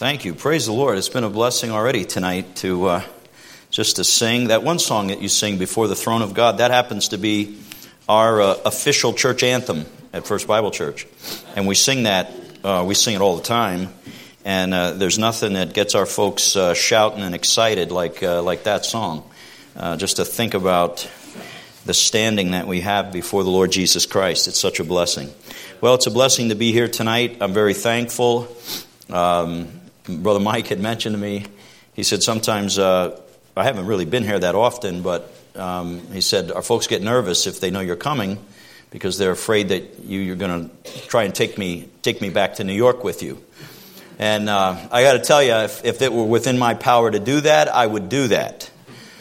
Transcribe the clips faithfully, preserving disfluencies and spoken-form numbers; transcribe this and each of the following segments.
Thank you. Praise the Lord. It's been a blessing already tonight to uh, just to sing. That one song that you sing, Before the Throne of God, that happens to be our uh, official church anthem at First Bible Church. And we sing that, uh, we sing it all the time. And uh, there's nothing that gets our folks uh, shouting and excited like uh, like that song. Uh, just to think about the standing that we have before the Lord Jesus Christ. It's such a blessing. Well, it's a blessing to be here tonight. I'm very thankful. Um, Brother Mike had mentioned to me, he said sometimes, uh, I haven't really been here that often, but um, he said our folks get nervous if they know you're coming because they're afraid that you, you're going to try and take me take me back to New York with you. And uh, I got to tell you, if, if it were within my power to do that, I would do that.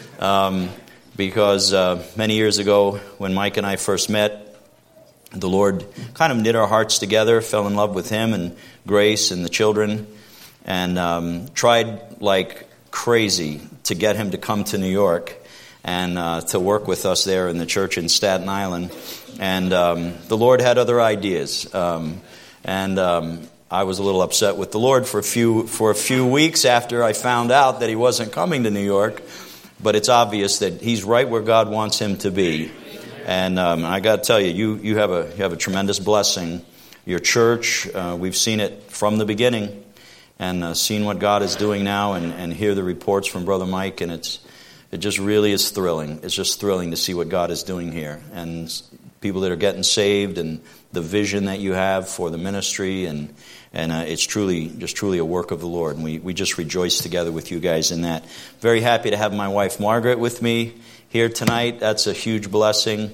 Um, because uh, many years ago, when Mike and I first met, the Lord kind of knit our hearts together, fell in love with Him and Grace and the children, and um, tried like crazy to get him to come to New York and uh, to work with us there in the church in Staten Island. And um, the Lord had other ideas. Um, and um, I was a little upset with the Lord for a few for a few weeks after I found out that He wasn't coming to New York. But it's obvious that He's right where God wants Him to be. And um, I got to tell you, you you have a you have a tremendous blessing. Your church, uh, we've seen it from the beginning. And uh, seeing what God is doing now, and, and hear the reports from Brother Mike, and it's it just really is thrilling. It's just thrilling to see what God is doing here, and people that are getting saved, and the vision that you have for the ministry, and and uh, it's truly just truly a work of the Lord. And we we just rejoice together with you guys in that. Very happy to have my wife Margaret with me here tonight. That's a huge blessing.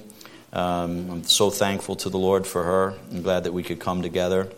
Um, I'm so thankful to the Lord for her. I'm glad that we could come together.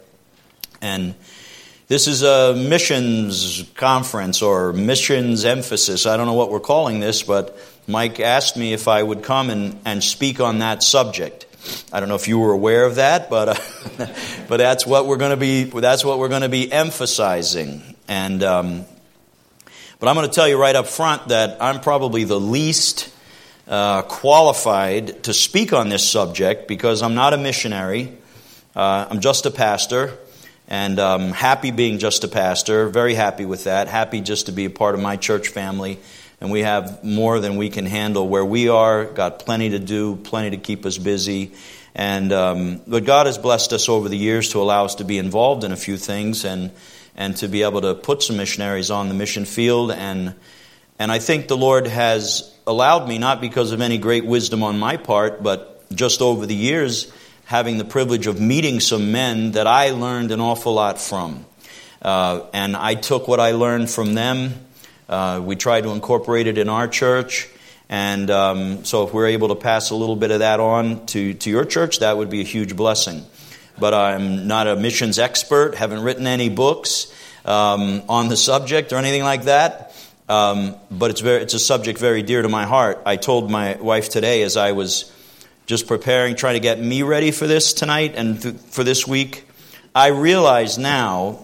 And this is a missions conference or missions emphasis. I don't know what we're calling this, but Mike asked me if I would come and, and speak on that subject. I don't know if you were aware of that, but uh, but that's what we're going to be. That's what we're going to be emphasizing. And um, but I'm going to tell you right up front that I'm probably the least uh, qualified to speak on this subject because I'm not a missionary. Uh, I'm just a pastor. And um, happy being just a pastor, very happy with that, happy just to be a part of my church family. And we have more than we can handle where we are, got plenty to do, plenty to keep us busy. And um, but God has blessed us over the years to allow us to be involved in a few things and and to be able to put some missionaries on the mission field. And and I think the Lord has allowed me, not because of any great wisdom on my part, but just over the years, having the privilege of meeting some men that I learned an awful lot from. Uh, and I took what I learned from them. Uh, we tried to incorporate it in our church. And um, so if we're able to pass a little bit of that on to, to your church, that would be a huge blessing. But I'm not a missions expert, haven't written any books um, on the subject or anything like that. Um, but it's very, it's a subject very dear to my heart. I told my wife today as I was just preparing, trying to get me ready for this tonight and th- for this week, I realize now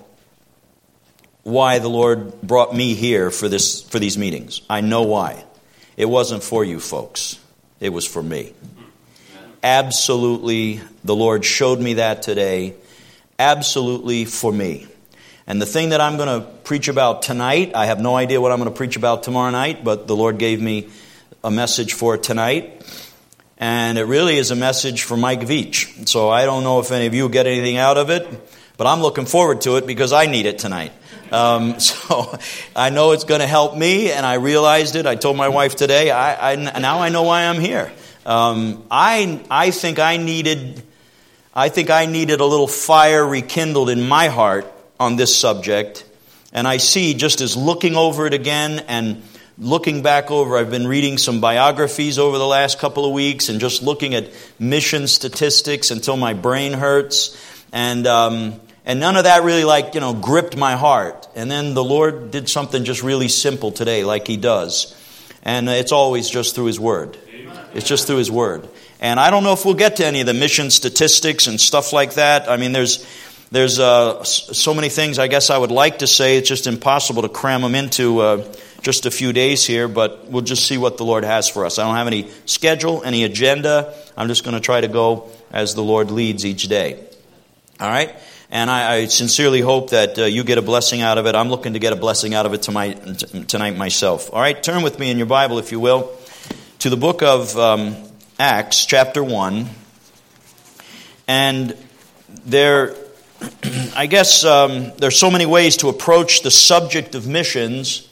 why the Lord brought me here for this for these meetings. I know why. It wasn't for you folks. It was for me. Absolutely, the Lord showed me that today. Absolutely for me. And the thing that I'm going to preach about tonight, I have no idea what I'm going to preach about tomorrow night, but the Lord gave me a message for tonight. And it really is a message for Mike Veach. So I don't know if any of you get anything out of it, but I'm looking forward to it because I need it tonight. Um, so I know it's going to help me, and I realized it. I told my wife today, I, I now I know why I'm here. Um, I I think I needed, I think I needed a little fire rekindled in my heart on this subject. And I see, just as looking over it again and looking back over, I've been reading some biographies over the last couple of weeks and just looking at mission statistics until my brain hurts. And um, and none of that really like, you know, gripped my heart. And then the Lord did something just really simple today, like He does. And it's always just through His Word. It's just through His Word. And I don't know if we'll get to any of the mission statistics and stuff like that. I mean, there's there's uh, so many things I guess I would like to say. It's just impossible to cram them into uh, just a few days here, but we'll just see what the Lord has for us. I don't have any schedule, any agenda. I'm just going to try to go as the Lord leads each day. All right? And I, I sincerely hope that uh, you get a blessing out of it. I'm looking to get a blessing out of it tonight, tonight myself. All right, turn with me in your Bible, if you will, to the book of um, Acts, chapter one. And there, I guess um, there's so many ways to approach the subject of missions.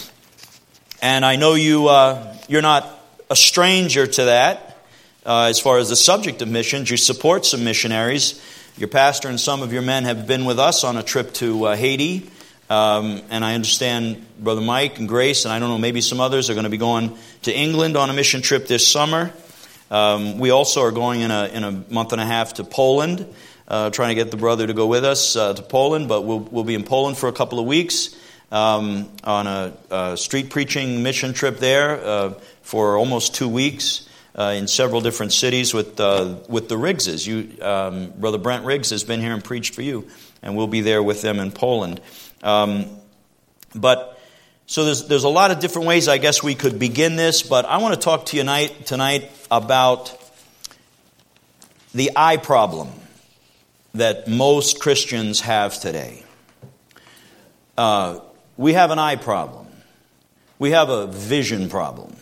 And I know you, uh, you're not a stranger to that uh, as far as the subject of missions. You support some missionaries. Your pastor and some of your men have been with us on a trip to uh, Haiti. Um, and I understand Brother Mike and Grace, and I don't know, maybe some others are going to be going to England on a mission trip this summer. Um, we also are going in a in a month and a half to Poland, uh, trying to get the brother to go with us uh, to Poland. But we'll we'll be in Poland for a couple of weeks um, on a, a street preaching mission trip there uh, for almost two weeks. Uh, in several different cities with uh, with the Riggses. You, um, Brother Brent Riggs has been here and preached for you, and we'll be there with them in Poland. Um, but so there's there's a lot of different ways I guess we could begin this, but I want to talk to you tonight tonight about the eye problem that most Christians have today. Uh, we have an eye problem. We have a vision problem.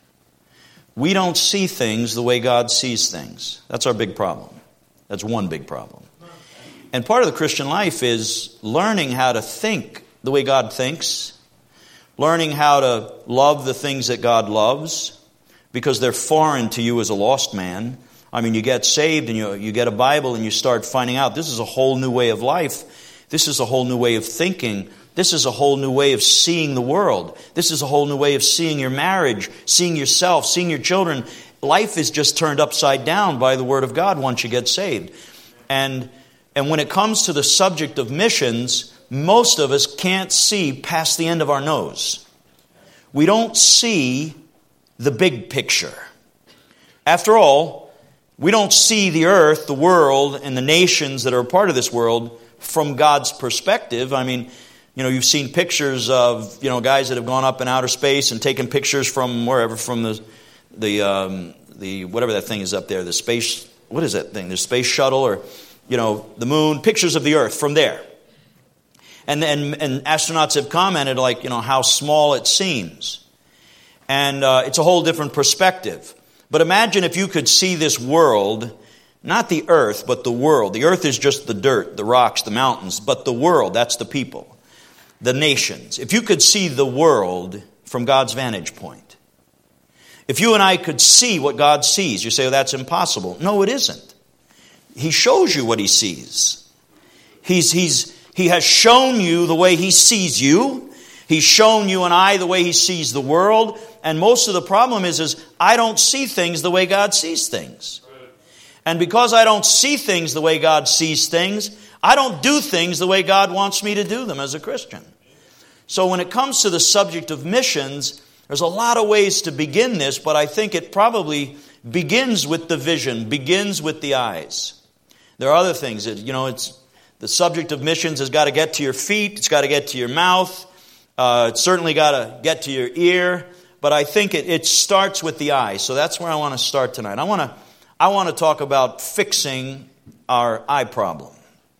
We don't see things the way God sees things. That's our big problem. That's one big problem. And part of the Christian life is learning how to think the way God thinks, learning how to love the things that God loves, because they're foreign to you as a lost man. I mean, you get saved and you, you get a Bible and you start finding out this is a whole new way of life. This is a whole new way of thinking. This is a whole new way of seeing the world. This is a whole new way of seeing your marriage, seeing yourself, seeing your children. Life is just turned upside down by the Word of God once you get saved. And, and when it comes to the subject of missions, most of us can't see past the end of our nose. We don't see the big picture. After all, we don't see the earth, the world, and the nations that are a part of this world from God's perspective. I mean, you know, you've seen pictures of, you know, guys that have gone up in outer space and taken pictures from wherever, from the, the, um, the whatever that thing is up there, the space, what is that thing, the space shuttle or, you know, the moon, pictures of the earth from there. And and, and astronauts have commented like, you know, how small it seems. And uh, it's a whole different perspective. But imagine if you could see this world, not the earth, but the world. The earth is just the dirt, the rocks, the mountains, but the world, that's the people. The nations. If you could see the world from God's vantage point. If you and I could see what God sees, you say, oh, that's impossible. No, it isn't. He shows you what He sees. He's, he's, he has shown you the way He sees you. He's shown you and I the way He sees the world. And most of the problem is, is I don't see things the way God sees things. And because I don't see things the way God sees things, I don't do things the way God wants me to do them as a Christian. So when it comes to the subject of missions, there's a lot of ways to begin this, but I think it probably begins with the vision, begins with the eyes. There are other things that, you know, it's the subject of missions has got to get to your feet, it's got to get to your mouth, uh, it's certainly got to get to your ear, but I think it, it starts with the eyes. So that's where I want to start tonight. I want to I want to talk about fixing our eye problem.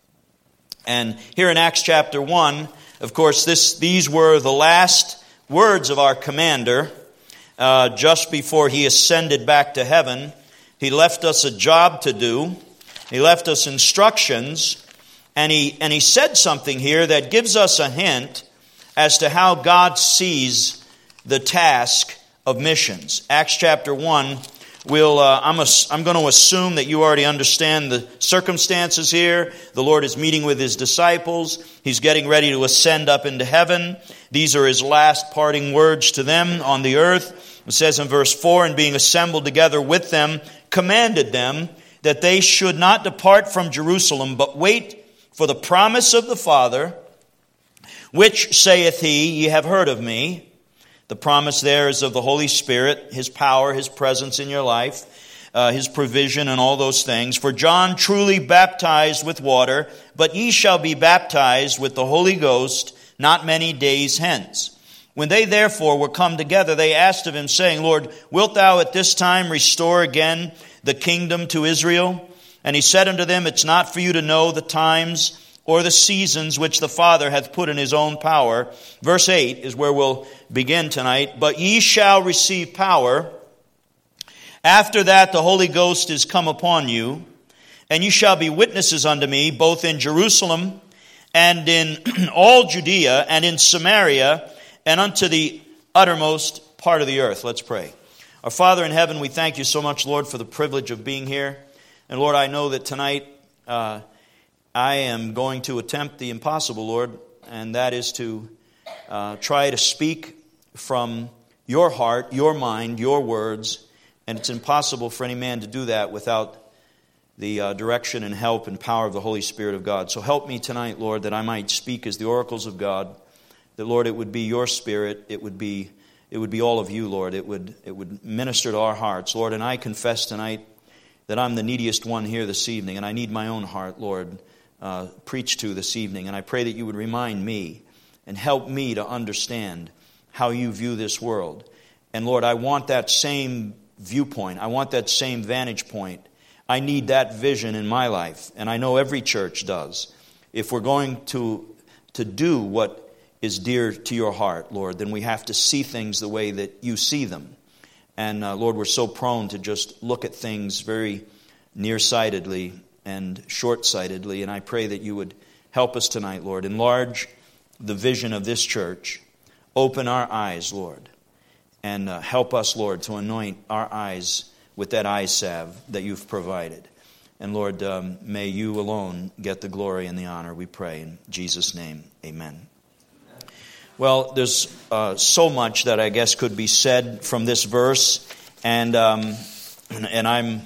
And here in Acts chapter one, of course, this these were the last words of our commander uh, just before he ascended back to heaven. He left us a job to do. He left us instructions. And he, and he said something here that gives us a hint as to how God sees the task of missions. Acts chapter one. We'll, uh, I'm, a, I'm going to assume that you already understand the circumstances here. The Lord is meeting with His disciples. He's getting ready to ascend up into heaven. These are His last parting words to them on the earth. It says in verse four, and being assembled together with them, commanded them that they should not depart from Jerusalem, but wait for the promise of the Father, which saith He, ye have heard of me. The promise there is of the Holy Spirit, His power, His presence in your life, uh, His provision and all those things. For John truly baptized with water, but ye shall be baptized with the Holy Ghost not many days hence. When they therefore were come together, they asked of Him, saying, Lord, wilt Thou at this time restore again the kingdom to Israel? And he said unto them, It's not for you to know the times or the seasons which the Father hath put in his own power. Verse eight is where we'll begin tonight. But ye shall receive power. After that the Holy Ghost is come upon you, and you shall be witnesses unto me, both in Jerusalem and in all Judea and in Samaria and unto the uttermost part of the earth. Let's pray. Our Father in heaven, we thank you so much, Lord, for the privilege of being here. And Lord, I know that tonight uh, I am going to attempt the impossible, Lord, and that is to uh, try to speak from your heart, your mind, your words. And it's impossible for any man to do that without the uh, direction and help and power of the Holy Spirit of God. So help me tonight, Lord, that I might speak as the oracles of God. That, Lord, it would be your Spirit. It would be it would be all of you, Lord. It would it would minister to our hearts, Lord. And I confess tonight that I'm the neediest one here this evening, and I need my own heart, Lord, uh, preached to this evening. And I pray that you would remind me and help me to understand how you view this world. And, Lord, I want that same viewpoint. I want that same vantage point. I need that vision in my life, and I know every church does. If we're going to to do what is dear to your heart, Lord, then we have to see things the way that you see them. And uh, Lord, we're so prone to just look at things very nearsightedly and short-sightedly, and I pray that you would help us tonight, Lord. Enlarge the vision of this church. Open our eyes, Lord. And uh, help us, Lord, to anoint our eyes with that eye salve that you've provided. And Lord, um, may you alone get the glory and the honor, we pray. In Jesus' name, amen. Well, there's uh, so much that I guess could be said from this verse. And um, and I'm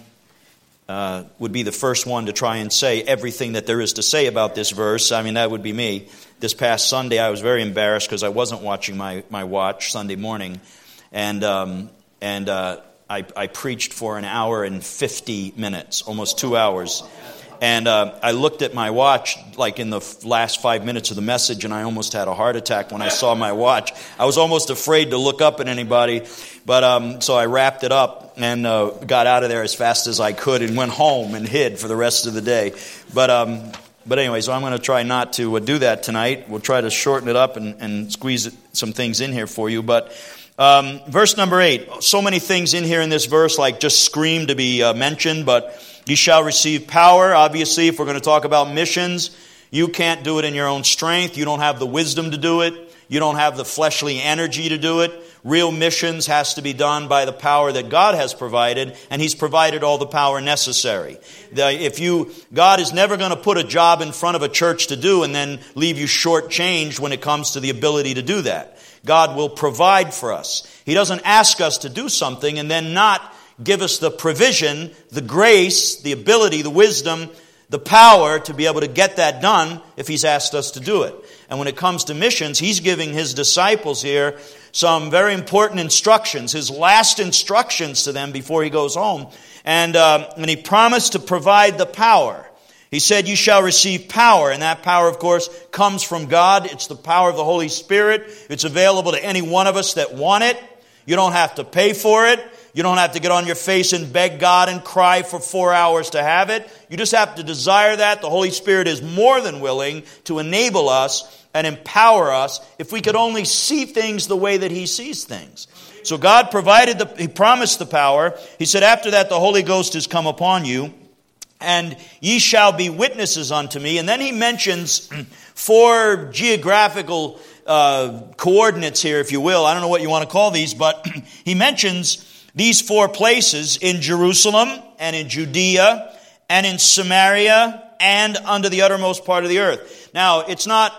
uh, would be the first one to try and say everything that there is to say about this verse. I mean, that would be me. This past Sunday, I was very embarrassed because I wasn't watching my, my watch Sunday morning. And um, and uh, I, I preached for an hour and fifty minutes, almost two hours. And uh, I looked at my watch like in the last five minutes of the message, and I almost had a heart attack when I saw my watch. I was almost afraid to look up at anybody. But um, so I wrapped it up and uh, got out of there as fast as I could and went home and hid for the rest of the day. But um, but anyway, so I'm going to try not to uh, do that tonight. We'll try to shorten it up and, and squeeze it, some things in here for you. But Um, verse number eight, so many things in here in this verse like just scream to be uh, mentioned, but you shall receive power. Obviously, if we're going to talk about missions, you can't do it in your own strength. You don't have the wisdom to do it. You don't have the fleshly energy to do it. Real missions has to be done by the power that God has provided, and He's provided all the power necessary. The, if you, God is never going to put a job in front of a church to do and then leave you shortchanged when it comes to the ability to do that. God will provide for us. He doesn't ask us to do something and then not give us the provision, the grace, the ability, the wisdom, the power to be able to get that done if He's asked us to do it. And when it comes to missions, He's giving His disciples here some very important instructions, His last instructions to them before He goes home. And, uh, and He promised to provide the power. He said, you shall receive power. And that power, of course, comes from God. It's the power of the Holy Spirit. It's available to any one of us that want it. You don't have to pay for it. You don't have to get on your face and beg God and cry for four hours to have it. You just have to desire that. The Holy Spirit is more than willing to enable us and empower us if we could only see things the way that He sees things. So God provided the, He promised the power. He said, after that the Holy Ghost is come upon you, and ye shall be witnesses unto me. And then He mentions four geographical uh, coordinates here, if you will. I don't know what you want to call these, but He mentions these four places in Jerusalem and in Judea and in Samaria and unto the uttermost part of the earth. Now, it's not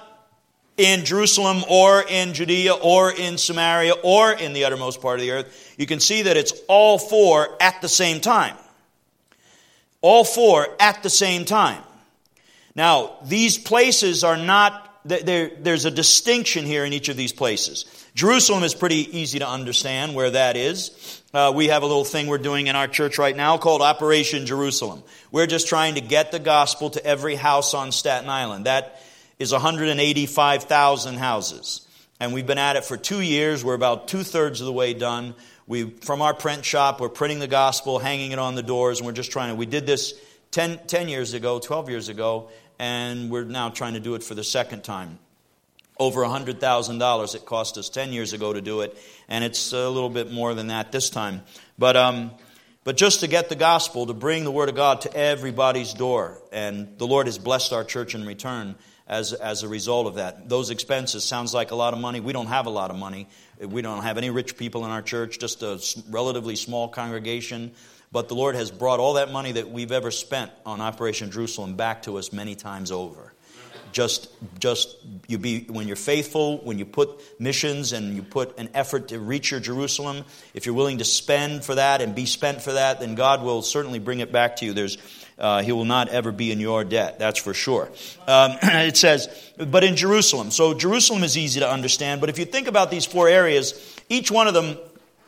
in Jerusalem or in Judea or in Samaria or in the uttermost part of the earth. You can see that it's all four at the same time. All four at the same time. Now, these places are not, there, there's a distinction here in each of these places. Jerusalem is pretty easy to understand where that is. Uh, we have a little thing we're doing in our church right now called Operation Jerusalem. We're just trying to get the gospel to every house on Staten Island. That is one hundred eighty-five thousand houses. And we've been at it for two years. We're about two-thirds of the way done. We, from our print shop, we're printing the gospel, hanging it on the doors, and we're just trying to, we did this ten, ten years ago, twelve years ago, and we're now trying to do it for the second time. Over one hundred thousand dollars it cost us ten years ago to do it, and it's a little bit more than that this time. But um, but just to get the gospel, to bring the Word of God to everybody's door, and the Lord has blessed our church in return as as a result of that. Those expenses sounds like a lot of money. We don't have a lot of money. We don't have any rich people in our church, just a relatively small congregation. But the Lord has brought all that money that we've ever spent on Operation Jerusalem back to us many times over. Just, just you be when you're faithful, when you put missions and you put an effort to reach your Jerusalem, if you're willing to spend for that and be spent for that, then God will certainly bring it back to you. There's, uh, He will not ever be in your debt. That's for sure. Um, it says, but in Jerusalem. So Jerusalem is easy to understand. But if you think about these four areas, each one of them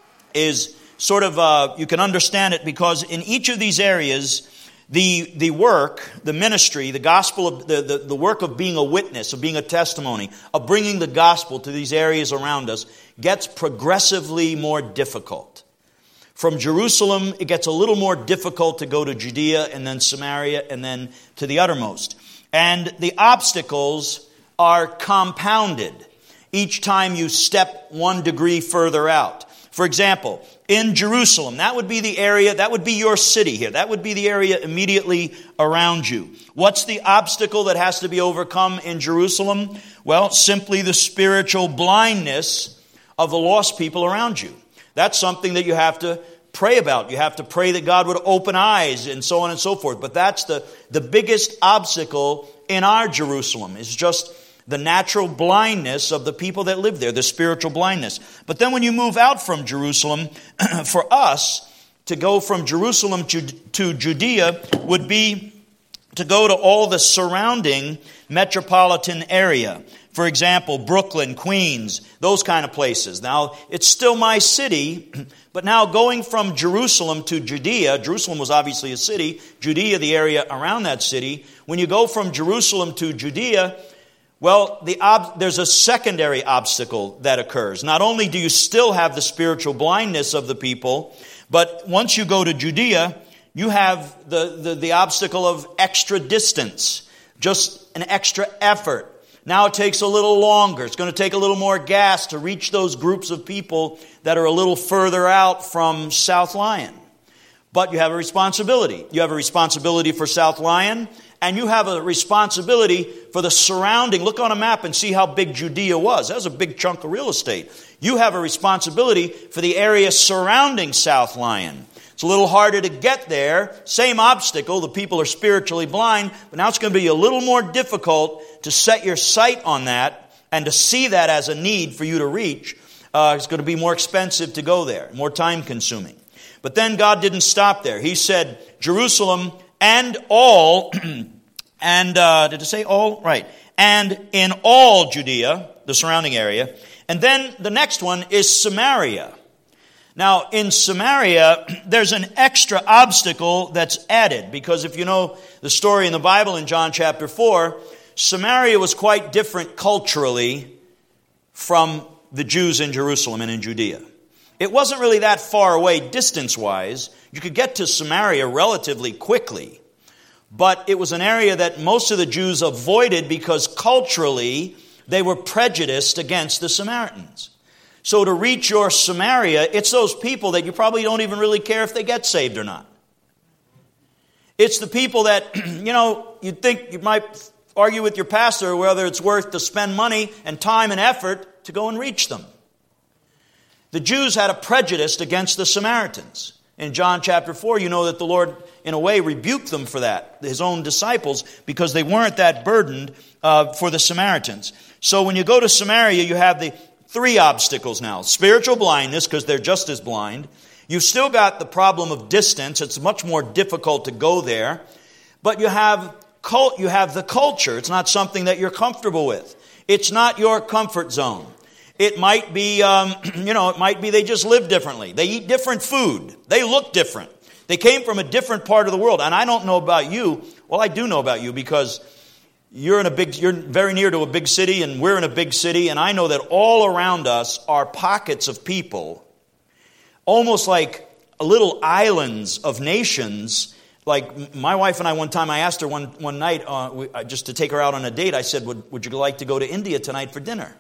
is sort of uh, you can understand it because in each of these areas, The the work, the ministry, the gospel, of the, the, the work of being a witness, of being a testimony, of bringing the gospel to these areas around us gets progressively more difficult. From Jerusalem, it gets a little more difficult to go to Judea and then Samaria and then to the uttermost. And the obstacles are compounded each time you step one degree further out. For example, in Jerusalem, that would be the area, that would be your city here. That would be the area immediately around you. What's the obstacle that has to be overcome in Jerusalem? Well, simply the spiritual blindness of the lost people around you. That's something that you have to pray about. You have to pray that God would open eyes and so on and so forth. But that's the, the biggest obstacle in our Jerusalem. It's just the natural blindness of the people that live there, the spiritual blindness. But then when you move out from Jerusalem, for us to go from Jerusalem to, to Judea would be to go to all the surrounding metropolitan area. For example, Brooklyn, Queens, those kind of places. Now, it's still my city, but now going from Jerusalem to Judea, Jerusalem was obviously a city, Judea the area around that city. When you go from Jerusalem to Judea, well, the ob- there's a secondary obstacle that occurs. Not only do you still have the spiritual blindness of the people, but once you go to Judea, you have the, the, the obstacle of extra distance, just an extra effort. Now it takes a little longer. It's going to take a little more gas to reach those groups of people that are a little further out from South Lyon. But you have a responsibility. You have a responsibility for South Lyon, and you have a responsibility for the surrounding. Look on a map and see how big Judea was. That was a big chunk of real estate. You have a responsibility for the area surrounding South Lyon. It's a little harder to get there. Same obstacle. The people are spiritually blind. But now it's going to be a little more difficult to set your sight on that and to see that as a need for you to reach. Uh, it's going to be more expensive to go there, more time consuming. But then God didn't stop there. He said, Jerusalem and all, and uh, did it say all? Right. And in all Judea, the surrounding area. And then the next one is Samaria. Now, in Samaria, there's an extra obstacle that's added. Because if you know the story in the Bible in John chapter four, Samaria was quite different culturally from the Jews in Jerusalem and in Judea. It wasn't really that far away distance-wise. You could get to Samaria relatively quickly. But it was an area that most of the Jews avoided because culturally they were prejudiced against the Samaritans. So to reach your Samaria, it's those people that you probably don't even really care if they get saved or not. It's the people that, you know, you'd think you might argue with your pastor whether it's worth to spend money and time and effort to go and reach them. The Jews had a prejudice against the Samaritans. In John chapter four, you know that the Lord, in a way, rebuked them for that, his own disciples, because they weren't that burdened uh, for the Samaritans. So when you go to Samaria, you have the three obstacles now. Spiritual blindness, because they're just as blind. You've still got the problem of distance. It's much more difficult to go there. But you have cult, you have the culture. It's not something that you're comfortable with. It's not your comfort zone. It might be, um, you know, it might be they just live differently. They eat different food. They look different. They came from a different part of the world. And I don't know about you. Well, I do know about you because you're in a big, you're very near to a big city and we're in a big city. And I know that all around us are pockets of people, almost like little islands of nations like my wife and I one time, I asked her one, one night, uh, we, uh, just to take her out on a date, I said, would, would you like to go to India tonight for dinner?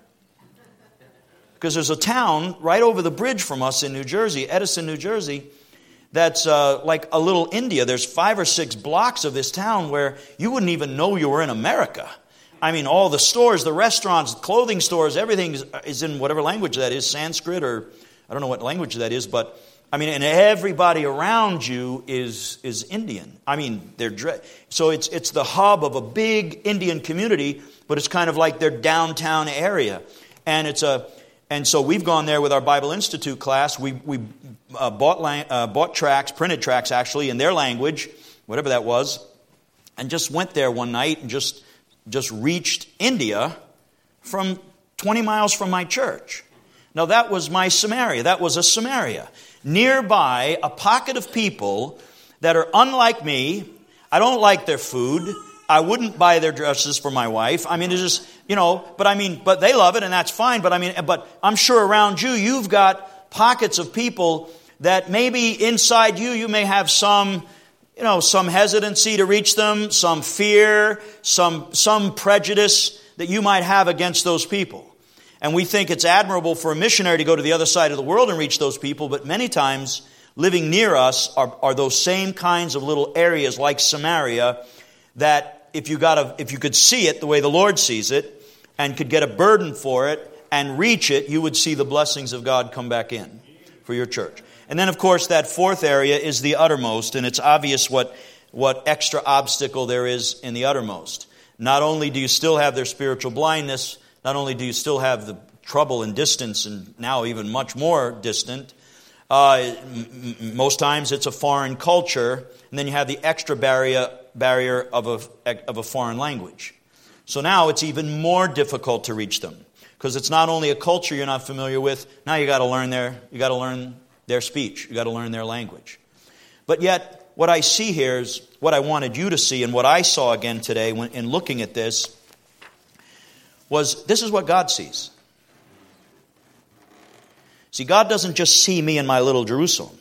Because there's a town right over the bridge from us in New Jersey, Edison, New Jersey, that's uh, like a little India. There's five or six blocks of this town where you wouldn't even know you were in America. I mean, all the stores, the restaurants, clothing stores, everything is, is in whatever language that is, Sanskrit or I don't know what language that is, but I mean, and everybody around you is is Indian. I mean, they're dre- so it's it's the hub of a big Indian community, but it's kind of like their downtown area, and it's a and so we've gone there with our Bible Institute class. We we uh, bought la- uh, bought tracts, printed tracts actually in their language, whatever that was, and just went there one night and just just reached India from twenty miles from my church. Now that was my Samaria. That was a Samaria. Nearby, a pocket of people that are unlike me. I don't like their food. I wouldn't buy their dresses for my wife. I mean, it's just, you know, but I mean, but they love it and that's fine. But I mean, but I'm sure around you, you've got pockets of people that maybe inside you, you may have some, you know, some hesitancy to reach them, some fear, some, some prejudice that you might have against those people. And we think it's admirable for a missionary to go to the other side of the world and reach those people, but many times living near us are, are those same kinds of little areas like Samaria that if you got a, if you could see it the way the Lord sees it and could get a burden for it and reach it, you would see the blessings of God come back in for your church. And then, of course, that fourth area is the uttermost, and it's obvious what, what extra obstacle there is in the uttermost. Not only do you still have their spiritual blindness, not only do you still have the trouble and distance, and now even much more distant, uh, m- most times it's a foreign culture, and then you have the extra barrier barrier of a of a foreign language. So now it's even more difficult to reach them because it's not only a culture you're not familiar with. Now you got to learn their you got to learn their speech, you got to learn their language. But yet, what I see here is what I wanted you to see, and what I saw again today when in looking at this. Was this is what God sees. See, God doesn't just see me in my little Jerusalem.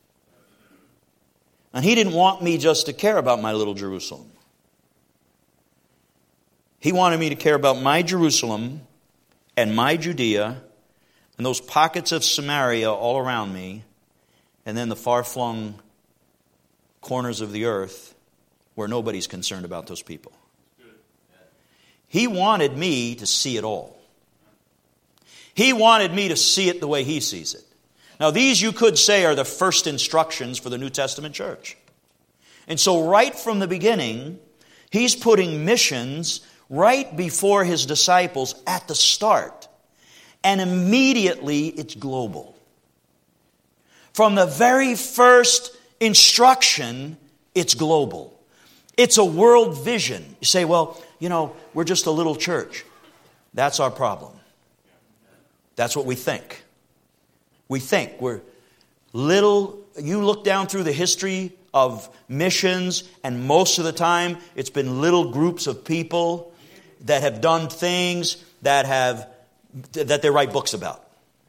And He didn't want me just to care about my little Jerusalem. He wanted me to care about my Jerusalem and my Judea and those pockets of Samaria all around me, and then the far-flung corners of the earth where nobody's concerned about those people. He wanted me to see it all. He wanted me to see it the way He sees it. Now, these you could say are the first instructions for the New Testament church. And so right from the beginning, He's putting missions right before His disciples at the start. And immediately it's global. From the very first instruction, it's global. It's a world vision. You say, well, you know, we're just a little church. That's our problem. That's what we think. We think we're little. You look down through the history of missions, and most of the time it's been little groups of people that have done things that have that they write books about.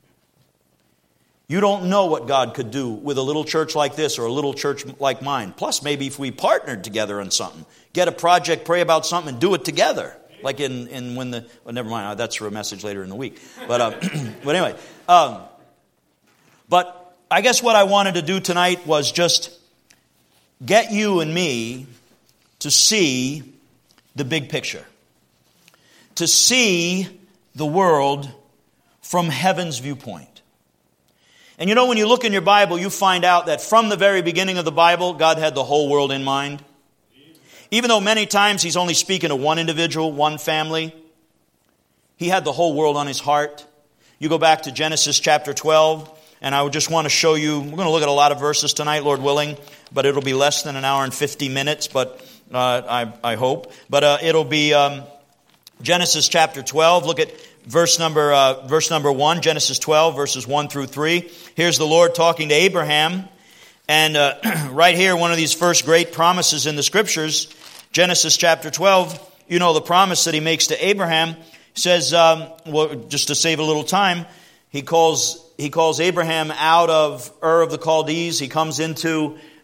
You don't know what God could do with a little church like this or a little church like mine. Plus, maybe if we partnered together on something, get a project, pray about something, and do it together. Like in, in when the, well, never mind, that's for a message later in the week. But, uh, but anyway, um, but I guess what I wanted to do tonight was just get you and me to see the big picture. To see the world from heaven's viewpoint. And you know, when you look in your Bible, you find out that from the very beginning of the Bible, God had the whole world in mind. Even though many times He's only speaking to one individual, one family, He had the whole world on His heart. You go back to Genesis chapter twelve, and I would just want to show you, we're going to look at a lot of verses tonight, Lord willing, but it'll be less than an hour and fifty minutes, but uh, I, I hope. But uh, it'll be um, Genesis chapter twelve. Look at Verse number uh, verse number one, Genesis twelve, verses one through three. Here's the Lord talking to Abraham. And uh, right here, one of these first great promises in the Scriptures, Genesis chapter twelve, you know the promise that He makes to Abraham. He says, um, well, just to save a little time, He calls he calls Abraham out of Ur of the Chaldees. He comes into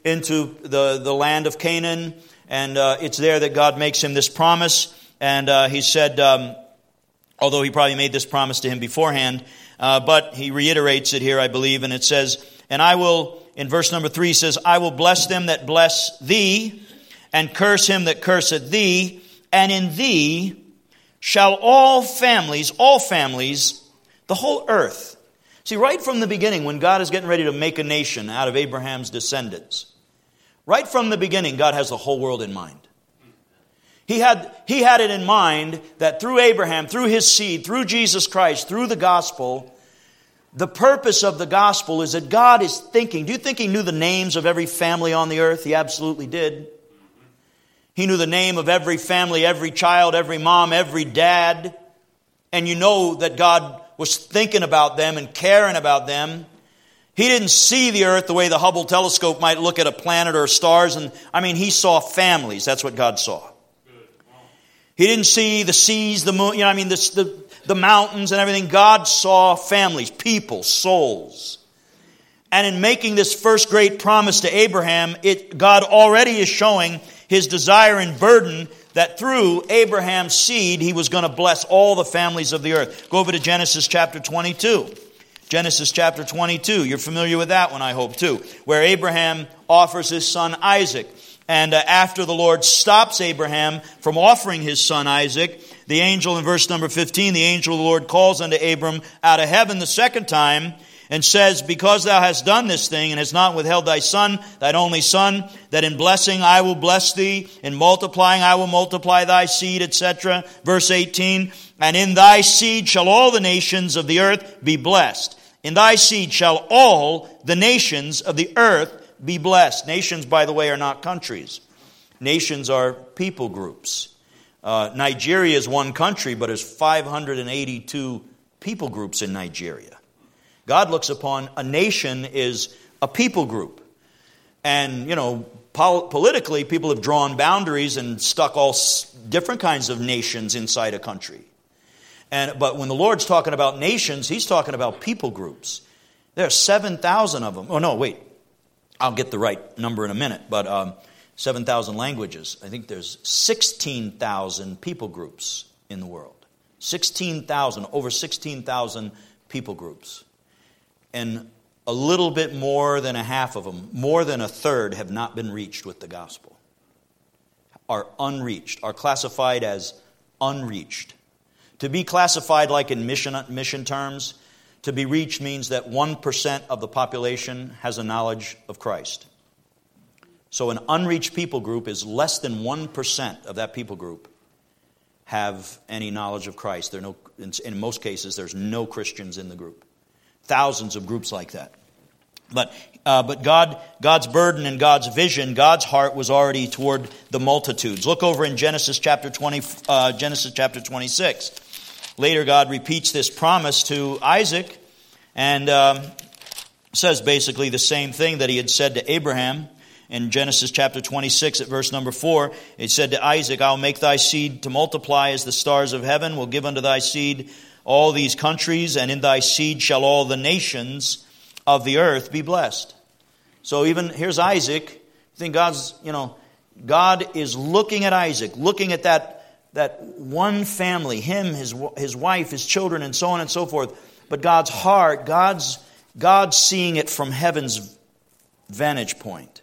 into the, the land of Canaan. And uh, it's there that God makes him this promise. And uh, he said, um, although he probably made this promise to him beforehand, uh, but he reiterates it here, I believe. And it says, and I will, in verse number three, says, I will bless them that bless thee, and curse him that curseth thee. And in thee shall all families, all families, the whole earth. See, right from the beginning, when God is getting ready to make a nation out of Abraham's descendants, right from the beginning, God has the whole world in mind. He had, he had it in mind that through Abraham, through his seed, through Jesus Christ, through the gospel, the purpose of the gospel is that God is thinking. Do you think he knew the names of every family on the earth? He absolutely did. He knew the name of every family, every child, every mom, every dad. And you know that God was thinking about them and caring about them. He didn't see the earth the way the Hubble telescope might look at a planet or stars. And I mean, he saw families. That's what God saw. He didn't see the seas, the moon, you know, I mean, this, the, the mountains and everything. God saw families, people, souls. And in making this first great promise to Abraham, it, God already is showing his desire and burden that through Abraham's seed, he was going to bless all the families of the earth. Go over to Genesis chapter twenty-two. Genesis chapter twenty-two. You're familiar with that one, I hope, too. Where Abraham offers his son Isaac. And uh, after the Lord stops Abraham from offering his son Isaac, the angel in verse number fifteen, the angel of the Lord calls unto Abram out of heaven the second time, and says, because thou hast done this thing, and hast not withheld thy son, thine only son, that in blessing I will bless thee, in multiplying I will multiply thy seed, et cetera. Verse eighteen, and in thy seed shall all the nations of the earth be blessed. In thy seed shall all the nations of the earth be blessed. Nations, by the way, are not countries. Nations are people groups. Uh, Nigeria is one country, but there's five hundred eighty-two people groups in Nigeria. God looks upon a nation as a people group. And, you know, pol- politically, people have drawn boundaries and stuck all s- different kinds of nations inside a country. And But when the Lord's talking about nations, he's talking about people groups. There are seven thousand of them. Oh, no, wait. I'll get the right number in a minute. But um, seven thousand languages. I think there's sixteen thousand people groups in the world. sixteen thousand, over sixteen thousand people groups. And a little bit more than a half of them, more than a third, have not been reached with the gospel. Are unreached, are classified as unreached. To be classified like in mission, mission terms, to be reached means that one percent of the population has a knowledge of Christ. So an unreached people group is less than one percent of that people group have any knowledge of Christ. There are no, in, in most cases, there's no Christians in the group. Thousands of groups like that. But uh, but God, God's burden and God's vision, God's heart was already toward the multitudes. Look over in Genesis chapter twenty, uh, Genesis chapter twenty-six. Later, God repeats this promise to Isaac and um, says basically the same thing that he had said to Abraham. In Genesis chapter twenty-six at verse number four, it said to Isaac, I'll make thy seed to multiply as the stars of heaven, will give unto thy seed all these countries, and in thy seed shall all the nations of the earth be blessed. So even, here's Isaac. I think God's, you know, God is looking at Isaac, looking at that, that one family, him, his, his wife, his children, and so on and so forth. But God's heart, God's, God's seeing it from heaven's vantage point.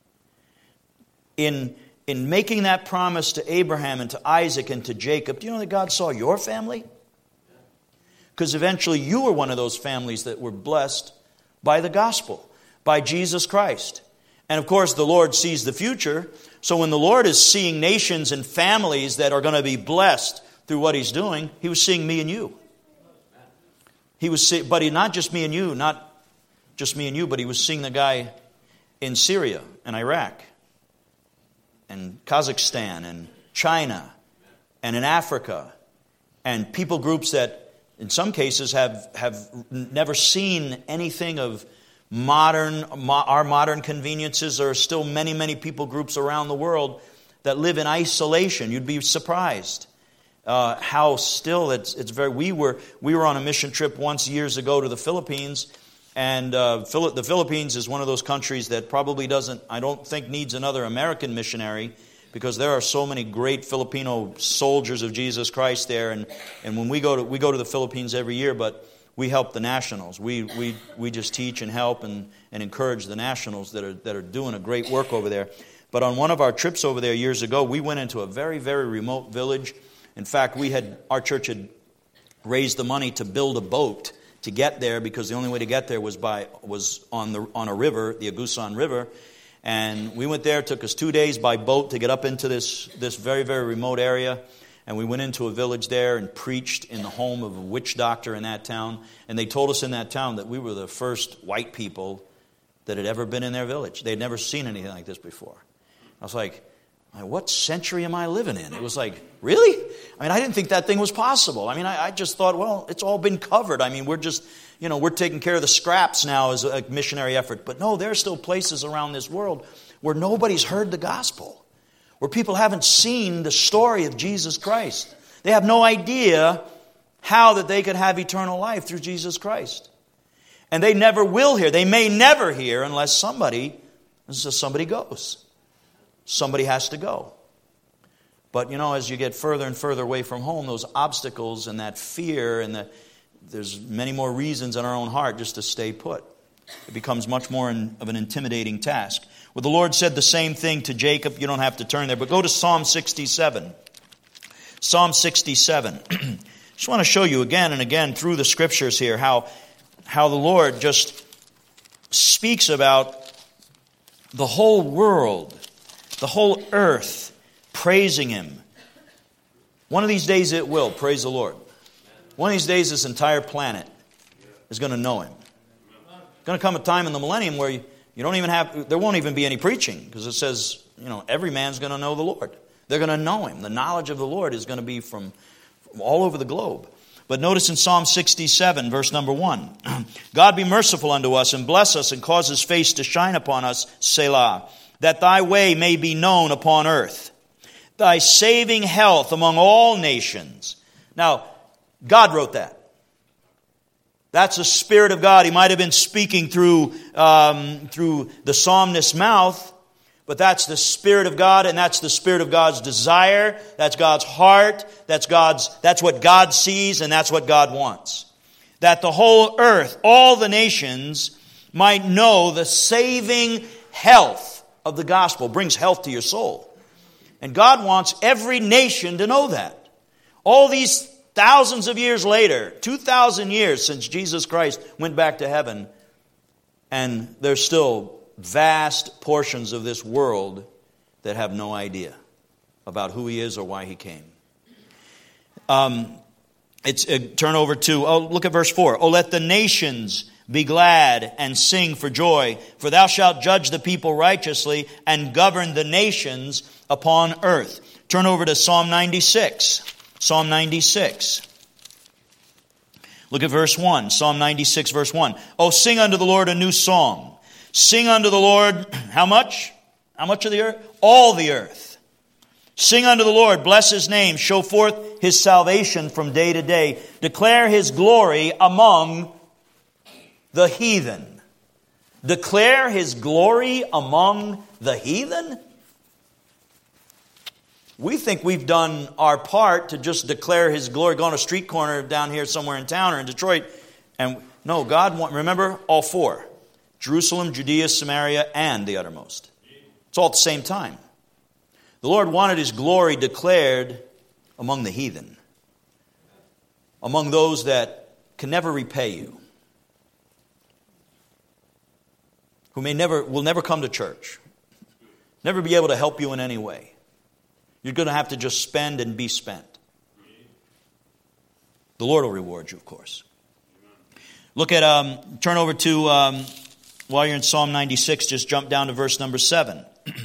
In, in making that promise to Abraham and to Isaac and to Jacob, do you know that God saw your family? Because eventually you were one of those families that were blessed by the gospel, by Jesus Christ. And of course, the Lord sees the future. So when the Lord is seeing nations and families that are going to be blessed through what He's doing, He was seeing me and you. He was see, but he, not just me and you, not just me and you, but He was seeing the guy in Syria and Iraq and Kazakhstan and China and in Africa and people groups that in some cases have, have never seen anything of modern, mo- our modern conveniences. There are still many, many people groups around the world that live in isolation. You'd be surprised uh, how still it's, it's very, we were, we were on a mission trip once years ago to the Philippines, And uh, Phil- the Philippines is one of those countries that probably doesn't, I don't think, needs another American missionary, because there are so many great Filipino soldiers of Jesus Christ there. And, and when we go to we go to the Philippines every year, but we help the nationals. We we we just teach and help and, and encourage the nationals that are that are doing a great work over there. But on one of our trips over there years ago, we went into a very, very remote village. In fact, we had our church had raised the money to build a boat to get there, because the only way to get there was by was on the on a river, the Agusan River. And we went there. It took us two days by boat to get up into this this very, very remote area. And we went into a village there and preached in the home of a witch doctor in that town. And they told us in that town that we were the first white people that had ever been in their village. They had never seen anything like this before. I was like, what century am I living in? It was like, really? I mean, I didn't think that thing was possible. I mean, I, I just thought, well, it's all been covered. I mean, we're just, you know, we're taking care of the scraps now as a missionary effort. But no, there are still places around this world where nobody's heard the gospel, where people haven't seen the story of Jesus Christ. They have no idea how that they could have eternal life through Jesus Christ. And they never will hear. They may never hear unless somebody, somebody goes. Somebody has to go. But, you know, as you get further and further away from home, those obstacles and that fear, and the, there's many more reasons in our own heart just to stay put. It becomes much more in, of an intimidating task. Well, the Lord said the same thing to Jacob. You don't have to turn there, but go to Psalm sixty-seven. Psalm sixty-seven. Just want to show you again and again through the scriptures here how, how the Lord just speaks about the whole world, the whole earth, praising Him. One of these days it will, praise the Lord. One of these days this entire planet is going to know Him. There's going to come a time in the millennium where you, you don't even have, there won't even be any preaching, because it says, you know, every man's going to know the Lord. They're going to know Him. The knowledge of the Lord is going to be from, from all over the globe. But notice in Psalm sixty-seven, verse number one, God be merciful unto us and bless us and cause His face to shine upon us, Selah, that Thy way may be known upon earth, Thy saving health among all nations. Now, God wrote that. That's the Spirit of God. He might have been speaking through um, through the psalmist's mouth, but that's the Spirit of God, and that's the Spirit of God's desire. That's God's heart. That's God's. That's what God sees, and that's what God wants. That the whole earth, all the nations, might know the saving health of the gospel. Brings health to your soul. And God wants every nation to know that. All these thousands of years later, two thousand years since Jesus Christ went back to heaven, and there's still vast portions of this world that have no idea about who He is or why He came. Um, it's uh, turn over to, oh, look at verse four. Oh, let the nations be glad and sing for joy, for Thou shalt judge the people righteously and govern the nations upon earth. Turn over to Psalm ninety-six. Psalm ninety-six. Look at verse one. Psalm ninety-six, verse one. Oh, sing unto the Lord a new song. Sing unto the Lord, how much? How much of the earth? All the earth. Sing unto the Lord, bless His name, show forth His salvation from day to day. Declare His glory among the heathen. Declare His glory among the heathen? We think we've done our part to just declare His glory, go on a street corner down here somewhere in town or in Detroit. And no, God wants, remember, all four. Jerusalem, Judea, Samaria, and the uttermost. It's all at the same time. The Lord wanted His glory declared among the heathen. Among those that can never repay you. Who may never, will never come to church. Never be able to help you in any way. You're going to have to just spend and be spent. The Lord will reward you, of course. Look at, um, turn over to, um, while you're in Psalm ninety-six, just jump down to verse number seven.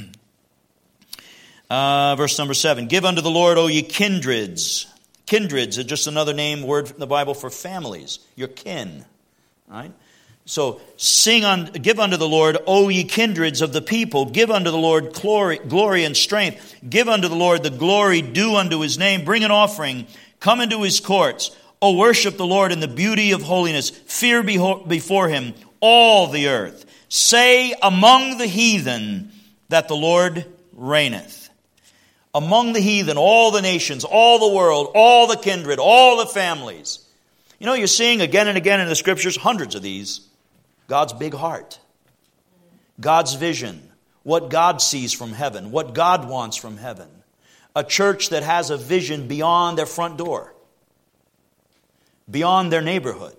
uh, verse number seven. Give unto the Lord, O ye kindreds. Kindreds is just another name, word in the Bible for families. Your kin. All right? So, sing on, give unto the Lord, O ye kindreds of the people. Give unto the Lord glory, glory and strength. Give unto the Lord the glory due unto His name. Bring an offering. Come into His courts. O worship the Lord in the beauty of holiness. Fear beho- before Him all the earth. Say among the heathen that the Lord reigneth. Among the heathen, all the nations, all the world, all the kindred, all the families. You know, you're seeing again and again in the scriptures, hundreds of these, God's big heart. God's vision. What God sees from heaven. What God wants from heaven. A church that has a vision beyond their front door. Beyond their neighborhood.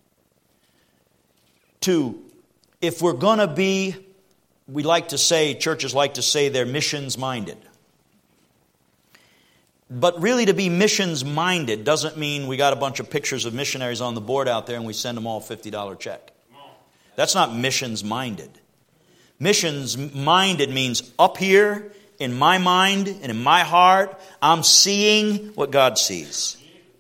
To, if we're going to be, we like to say, churches like to say they're missions minded. But really to be missions minded doesn't mean we got a bunch of pictures of missionaries on the board out there and we send them all a fifty dollar check. That's not missions minded. Missions minded means up here in my mind and in my heart, I'm seeing what God sees.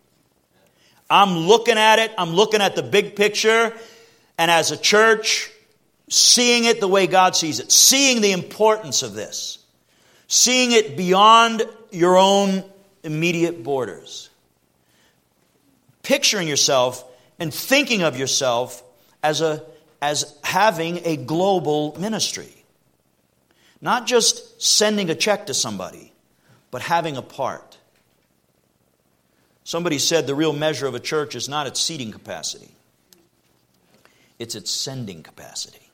I'm looking at it. I'm looking at the big picture. And as a church, seeing it the way God sees it. Seeing the importance of this. Seeing it beyond your own immediate borders. Picturing yourself and thinking of yourself as a as having a global ministry. Not just sending a check to somebody, but having a part. Somebody said the real measure of a church is not its seating capacity. It's its sending capacity.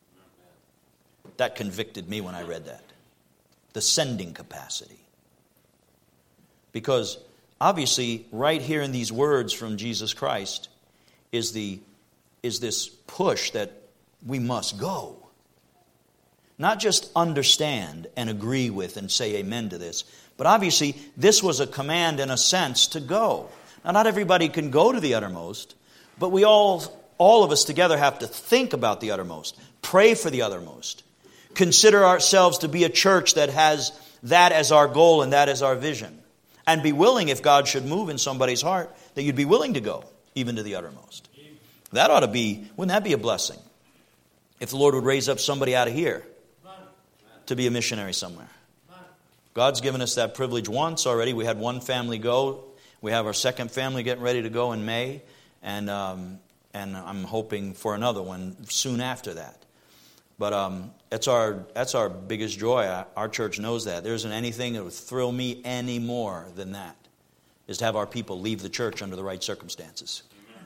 That convicted me when I read that. The sending capacity. Because obviously, right here in these words from Jesus Christ is the is this push that we must go. Not just understand and agree with and say amen to this, but obviously this was a command in a sense to go. Now, not everybody can go to the uttermost, but we all, all of us together have to think about the uttermost, pray for the uttermost, consider ourselves to be a church that has that as our goal and that as our vision. And be willing, if God should move in somebody's heart, that you'd be willing to go, even to the uttermost. That ought to be, wouldn't that be a blessing? If the Lord would raise up somebody out of here to be a missionary somewhere. God's given us that privilege once already. We had one family go. We have our second family getting ready to go in May. And um, and I'm hoping for another one soon after that. But um, that's our that's our biggest joy. Our church knows that. There isn't anything that would thrill me any more than that, is to have our people leave the church under the right circumstances.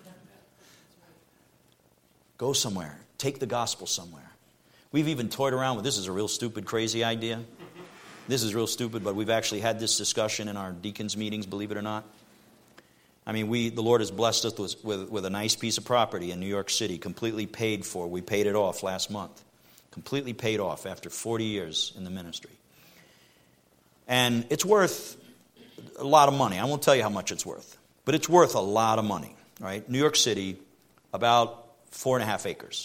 Go somewhere. Take the gospel somewhere. We've even toyed around with, this is a real stupid, crazy idea. This is real stupid, but we've actually had this discussion in our deacons' meetings, believe it or not. I mean, we the Lord has blessed us with, with, with a nice piece of property in New York City, completely paid for. We paid it off last month. Completely paid off after forty years in the ministry. And it's worth a lot of money. I won't tell you how much it's worth, but it's worth a lot of money, right? New York City, about four and a half acres.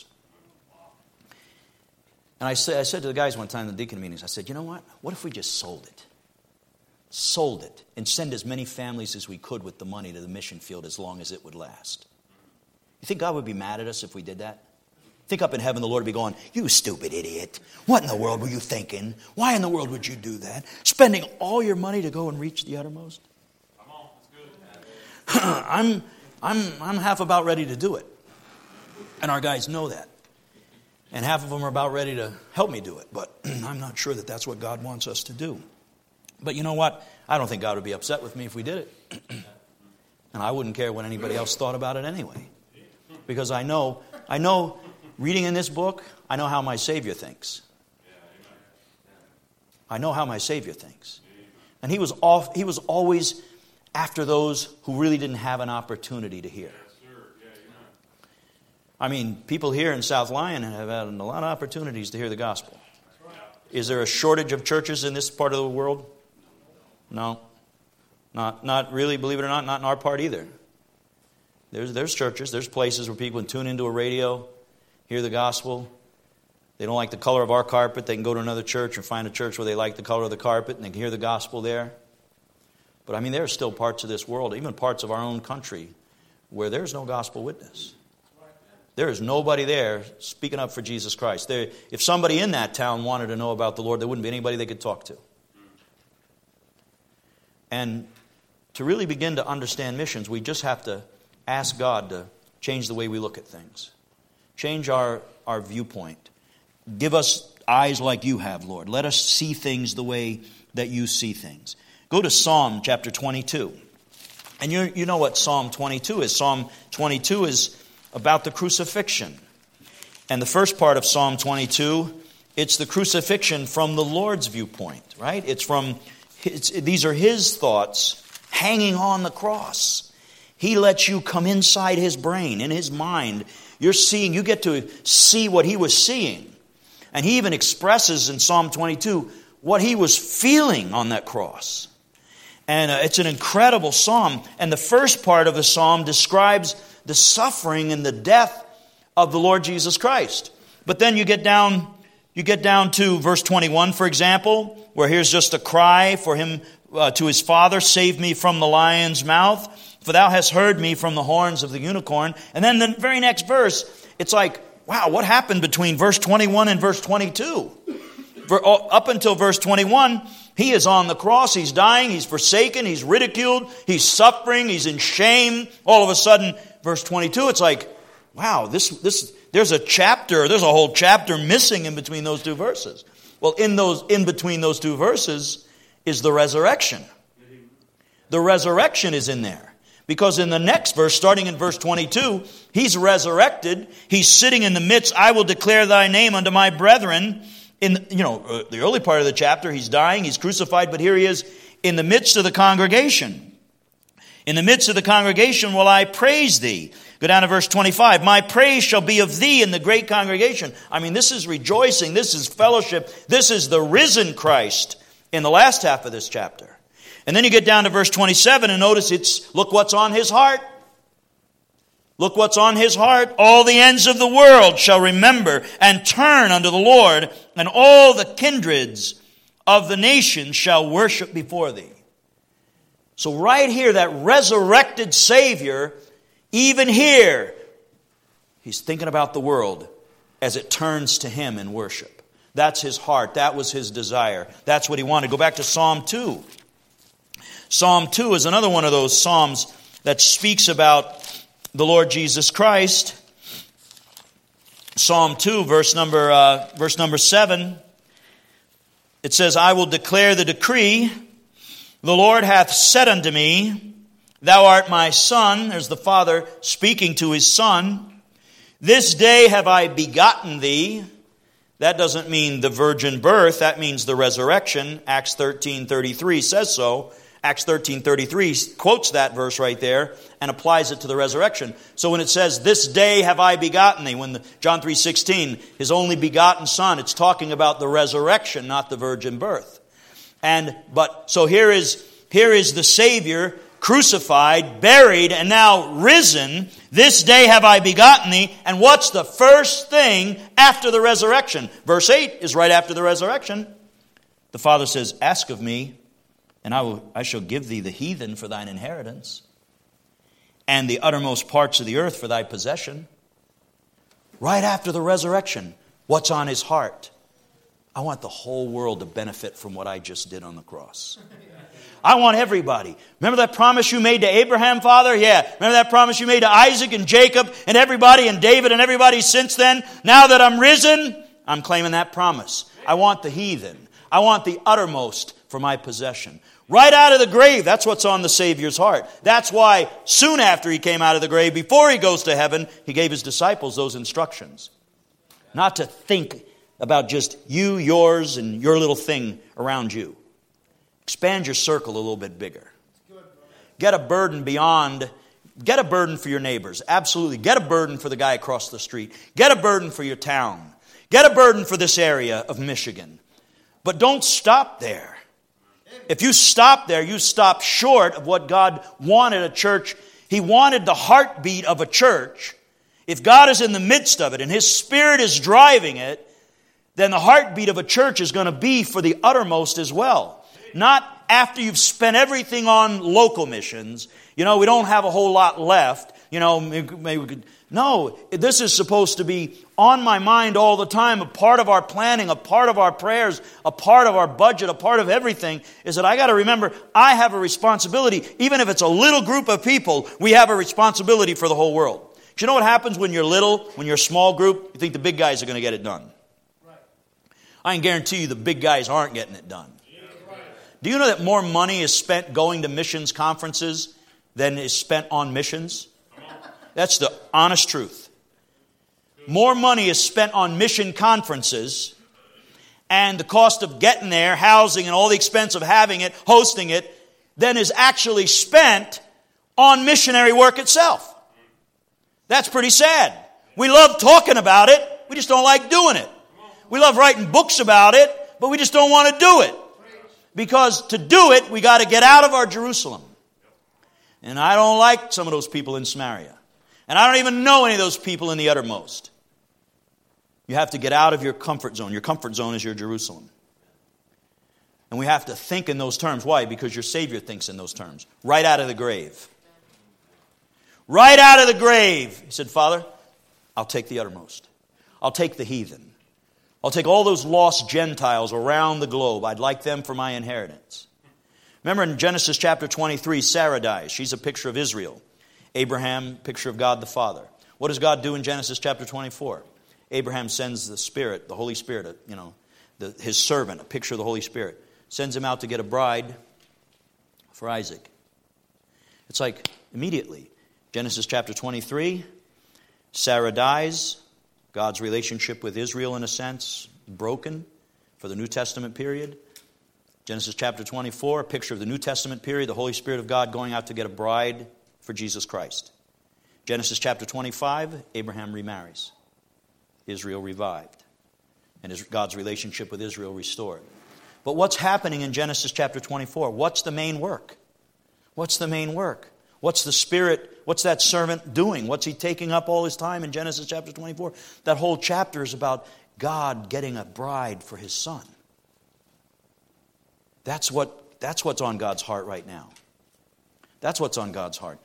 And I said, I said to the guys one time in the deacon meetings, I said, you know what? What if we just sold it? Sold it and send as many families as we could with the money to the mission field as long as it would last. You think God would be mad at us if we did that? Think up in heaven the Lord would be going, you stupid idiot. What in the world were you thinking? Why in the world would you do that? Spending all your money to go and reach the uttermost? Come on, that's good. I'm, I'm, I'm half about ready to do it. And our guys know that. And half of them are about ready to help me do it. But I'm not sure that that's what God wants us to do. But you know what? I don't think God would be upset with me if we did it. And I wouldn't care what anybody else thought about it anyway. Because I know, I know, reading in this book, I know how my Savior thinks. I know how my Savior thinks. And he was off, he was always after those who really didn't have an opportunity to hear. I mean, people here in South Lyon have had a lot of opportunities to hear the gospel. Is there a shortage of churches in this part of the world? No. Not not really, believe it or not, not in our part either. There's there's churches, there's places where people can tune into a radio, hear the gospel. They don't like the color of our carpet, they can go to another church or find a church where they like the color of the carpet and they can hear the gospel there. But I mean, there are still parts of this world, even parts of our own country, where there's no gospel witness. There is nobody there speaking up for Jesus Christ. There, if somebody in that town wanted to know about the Lord, there wouldn't be anybody they could talk to. And to really begin to understand missions, we just have to ask God to change the way we look at things. Change our, our viewpoint. Give us eyes like you have, Lord. Let us see things the way that you see things. Go to Psalm chapter twenty-two. And you, you know what Psalm twenty-two is. Psalm twenty-two is about the crucifixion. And the first part of Psalm twenty-two, it's the crucifixion from the Lord's viewpoint, right? It's from, it's, these are His thoughts hanging on the cross. He lets you come inside His brain, in His mind. You're seeing, you get to see what He was seeing. And He even expresses in Psalm twenty-two what He was feeling on that cross. And uh, it's an incredible psalm. And the first part of the psalm describes the suffering and the death of the Lord Jesus Christ. But then you get down, you get down to verse twenty-one, for example, where here's just a cry for Him uh, to His Father, "Save me from the lion's mouth, for Thou hast heard me from the horns of the unicorn." And then the very next verse, it's like, wow, what happened between verse twenty-one and verse twenty-two? For, up until verse twenty-one, He is on the cross, He's dying, He's forsaken, He's ridiculed, He's suffering, He's in shame. All of a sudden, verse twenty-two, it's like, wow, this this there's a chapter, there's a whole chapter missing in between those two verses. Well, in those in between those two verses is the resurrection. The resurrection is in there. Because in the next verse, starting in verse twenty-two, He's resurrected. He's sitting in the midst. "I will declare Thy name unto my brethren." In, you know, the early part of the chapter, He's dying, He's crucified, but here He is in the midst of the congregation. "In the midst of the congregation will I praise Thee." Go down to verse twenty-five. "My praise shall be of Thee in the great congregation." I mean, this is rejoicing. This is fellowship. This is the risen Christ in the last half of this chapter. And then you get down to verse twenty-seven and notice it's, look what's on His heart. Look what's on His heart. "All the ends of the world shall remember and turn unto the Lord, and all the kindreds of the nations shall worship before Thee." So right here, that resurrected Savior, even here, He's thinking about the world as it turns to Him in worship. That's His heart. That was His desire. That's what He wanted. Go back to Psalm two. Psalm two is another one of those psalms that speaks about the Lord Jesus Christ. Psalm two, verse number uh, verse number seven. It says, "I will declare the decree. The Lord hath said unto me, Thou art my Son." There's the Father speaking to His Son. "This day have I begotten Thee." That doesn't mean the virgin birth. That means the resurrection. Acts thirteen thirty-three says so. Acts thirteen thirty-three quotes that verse right there and applies it to the resurrection. So when it says, "This day have I begotten Thee," when the, John three sixteen, His only begotten Son, it's talking about the resurrection, not the virgin birth. And but so here is here is the Savior crucified, buried, and now risen. "This day have I begotten Thee." And what's the first thing after the resurrection? Verse eight is right after the resurrection. The Father says, "Ask of me, and I will, I shall give Thee the heathen for Thine inheritance, and the uttermost parts of the earth for Thy possession." Right after the resurrection, what's on His heart? I want the whole world to benefit from what I just did on the cross. I want everybody. Remember that promise you made to Abraham, Father? Yeah. Remember that promise you made to Isaac and Jacob and everybody and David and everybody since then? Now that I'm risen, I'm claiming that promise. I want the heathen. I want the uttermost for my possession. Right out of the grave, that's what's on the Savior's heart. That's why soon after He came out of the grave, before He goes to heaven, He gave His disciples those instructions. Not to think about just you, yours, and your little thing around you. Expand your circle a little bit bigger. Get a burden beyond, get a burden for your neighbors. Absolutely. Get a burden for the guy across the street. Get a burden for your town. Get a burden for this area of Michigan. But don't stop there. If you stop there, you stop short of what God wanted a church. He wanted the heartbeat of a church. If God is in the midst of it and His Spirit is driving it, then the heartbeat of a church is going to be for the uttermost as well. Not after you've spent everything on local missions. You know, we don't have a whole lot left. You know, maybe we could... No, this is supposed to be on my mind all the time. A part of our planning, a part of our prayers, a part of our budget, a part of everything is that I got to remember I have a responsibility. Even if it's a little group of people, we have a responsibility for the whole world. Do you know what happens when you're little, when you're a small group? You think the big guys are going to get it done. Right. I can guarantee you the big guys aren't getting it done. Yeah, right. Do you know that more money is spent going to missions conferences than is spent on missions? That's the honest truth. More money is spent on mission conferences, and the cost of getting there, housing, and all the expense of having it, hosting it, than is actually spent on missionary work itself. That's pretty sad. We love talking about it. We just don't like doing it. We love writing books about it, but we just don't want to do it. Because to do it, we got to get out of our Jerusalem. And I don't like some of those people in Samaria. And I don't even know any of those people in the uttermost. You have to get out of your comfort zone. Your comfort zone is your Jerusalem. And we have to think in those terms. Why? Because your Savior thinks in those terms. Right out of the grave. Right out of the grave. He said, Father, I'll take the uttermost. I'll take the heathen. I'll take all those lost Gentiles around the globe. I'd like them for my inheritance. Remember in Genesis chapter twenty-three, Sarah dies. She's a picture of Israel. Abraham, picture of God the Father. What does God do in Genesis chapter twenty-four? Abraham sends the Spirit, the Holy Spirit, you know, the, his servant, a picture of the Holy Spirit. Sends him out to get a bride for Isaac. It's like immediately. Genesis chapter twenty-three, Sarah dies. God's relationship with Israel, in a sense, broken for the New Testament period. Genesis chapter twenty-four, a picture of the New Testament period, the Holy Spirit of God going out to get a bride for Jesus Christ. Genesis chapter twenty-five, Abraham remarries. Israel revived. And God's relationship with Israel restored. But what's happening in Genesis chapter twenty-four? What's the main work? What's the main work? What's the Spirit, what's that servant doing? What's he taking up all his time in Genesis chapter twenty-four? That whole chapter is about God getting a bride for his son. That's what, that's what's on God's heart right now. That's what's on God's heart.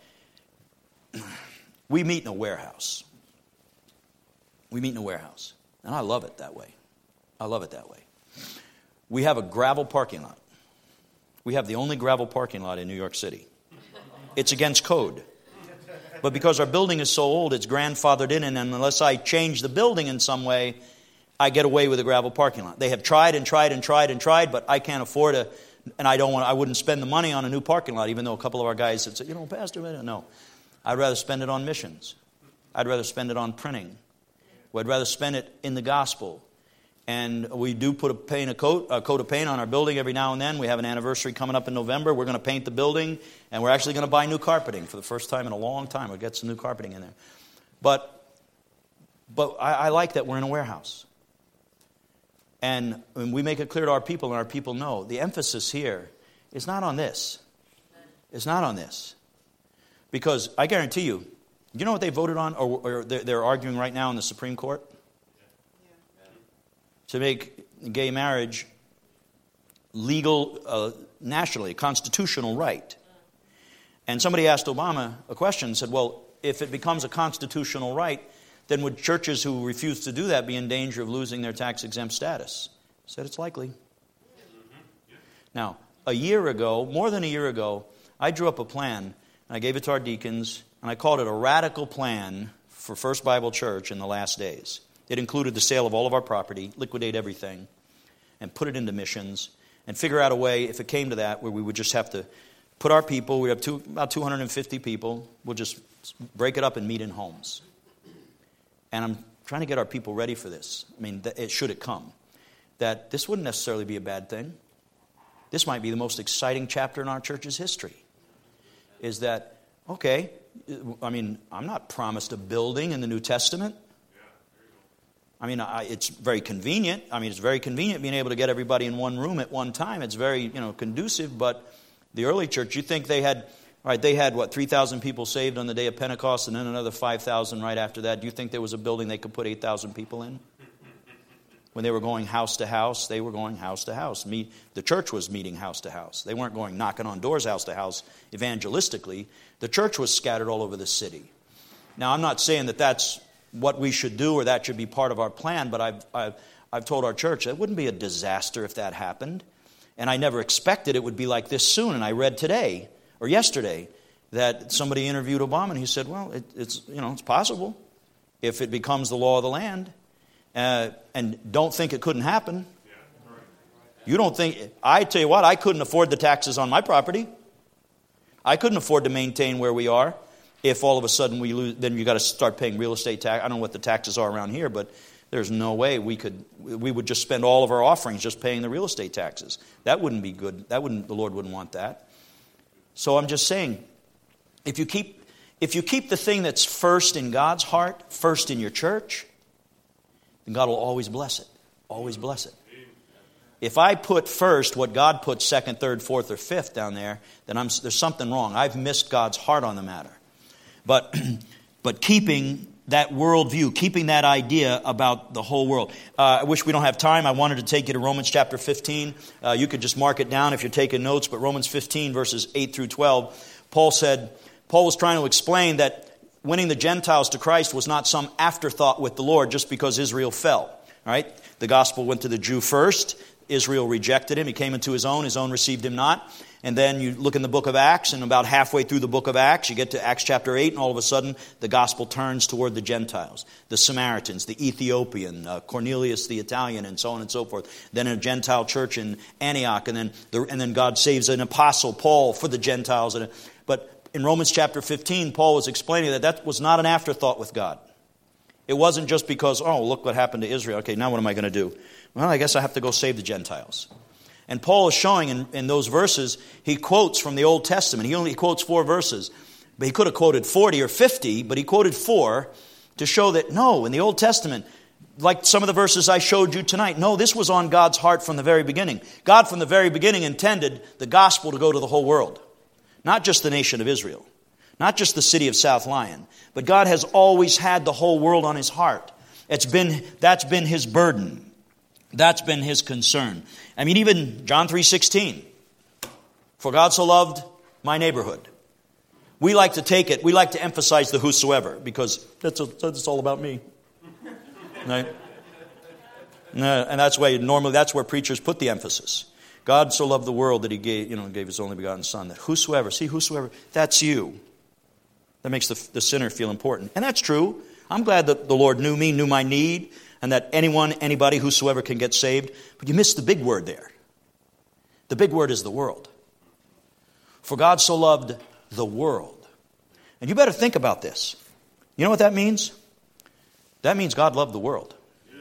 We meet in a warehouse. We meet in a warehouse. And I love it that way. I love it that way. We have a gravel parking lot. We have the only gravel parking lot in New York City. It's against code. But because our building is so old, it's grandfathered in, and unless I change the building in some way, I get away with a gravel parking lot. They have tried and tried and tried and tried, but I can't afford a, and I don't want, I wouldn't spend the money on a new parking lot, even though a couple of our guys had said, you know, Pastor, no. I'd rather spend it on missions. I'd rather spend it on printing. I'd rather spend it in the gospel. And we do put a paint a coat, a coat of paint on our building every now and then. We have an anniversary coming up in November. We're going to paint the building, and we're actually going to buy new carpeting for the first time in a long time. We'll get some new carpeting in there. But, but I, I like that we're in a warehouse. And when we make it clear to our people, and our people know, the emphasis here is not on this. It's not on this. Because I guarantee you, you know what they voted on, or, or they're, they're arguing right now in the Supreme Court? To make gay marriage legal uh, nationally, a constitutional right. And somebody asked Obama a question and said, well, if it becomes a constitutional right, then would churches who refuse to do that be in danger of losing their tax-exempt status? He said it's likely. Now, a year ago, more than a year ago, I drew up a plan, and I gave it to our deacons, and I called it a radical plan for First Bible Church in the last days. It included the sale of all of our property, liquidate everything, and put it into missions, and figure out a way, if it came to that, where we would just have to put our people, we have two, about two hundred fifty people, we'll just break it up and meet in homes. And I'm trying to get our people ready for this. I mean, it, should it come. That this wouldn't necessarily be a bad thing. This might be the most exciting chapter in our church's history. Is that, okay, I mean, I'm not promised a building in the New Testament. I mean, I, it's very convenient. I mean, it's very convenient being able to get everybody in one room at one time. It's very, you know, conducive. But the early church, you think they had, all right, they had, what, three thousand people saved on the day of Pentecost and then another five thousand right after that. Do you think there was a building they could put eight thousand people in? When they were going house to house, they were going house to house. Me, the church was meeting house to house. They weren't going knocking on doors house to house evangelistically. The church was scattered all over the city. Now, I'm not saying that that's what we should do or that should be part of our plan, but I've, I've, I've told our church it wouldn't be a disaster if that happened. And I never expected it would be like this soon. And I read today or yesterday that somebody interviewed Obama, and he said, well, it, it's, you know, it's possible if it becomes the law of the land. Uh, and don't think it couldn't happen. You don't think, I tell you what, I couldn't afford the taxes on my property. I couldn't afford to maintain where we are if all of a sudden we lose, then you got to start paying real estate tax. I don't know what the taxes are around here, but there's no way we could, we would just spend all of our offerings just paying the real estate taxes. That wouldn't be good. That wouldn't, the Lord wouldn't want that. So I'm just saying, if you keep, if you keep the thing that's first in God's heart, first in your church, then God will always bless it. Always bless it. If I put first what God put second, third, fourth, or fifth down there, then I'm, there's something wrong. I've missed God's heart on the matter. But, but keeping that worldview, keeping that idea about the whole world. Uh, I wish we don't have time. I wanted to take you to Romans chapter fifteen. Uh, you could just mark it down if you're taking notes. But Romans fifteen, verses eight through twelve, Paul said, Paul was trying to explain that winning the Gentiles to Christ was not some afterthought with the Lord just because Israel fell. All right? The gospel went to the Jew first. Israel rejected him. He came into his own. His own received him not. And then you look in the book of Acts, and about halfway through the book of Acts, you get to Acts chapter eight, and all of a sudden, the gospel turns toward the Gentiles, the Samaritans, the Ethiopian, uh, Cornelius the Italian, and so on and so forth. Then a Gentile church in Antioch, and then the, and then God saves an apostle, Paul, for the Gentiles. And, but in Romans chapter fifteen, Paul was explaining that that was not an afterthought with God. It wasn't just because, oh, look what happened to Israel. Okay, now what am I going to do? Well, I guess I have to go save the Gentiles. And Paul is showing in, in those verses, he quotes from the Old Testament. He only quotes four verses. But he could have quoted forty or fifty, but he quoted four to show that, no, in the Old Testament, like some of the verses I showed you tonight, no, this was on God's heart from the very beginning. God from the very beginning intended the gospel to go to the whole world. Not just the nation of Israel. Not just the city of South Lyon. But God has always had the whole world on his heart. It's been, that's been his burden. That's been his concern. I mean, even John three sixteen. For God so loved my neighborhood. We like to take it, we like to emphasize the whosoever, because that's, a, that's all about me. Right? And that's why normally that's where preachers put the emphasis. God so loved the world that he gave, you know, gave his only begotten Son. That whosoever, see whosoever, that's you. That makes the, the sinner feel important. And that's true. I'm glad that the Lord knew me, knew my need, and that anyone, anybody, whosoever can get saved. But you missed the big word there. The big word is the world. For God so loved the world. And you better think about this. You know what that means? That means God loved the world.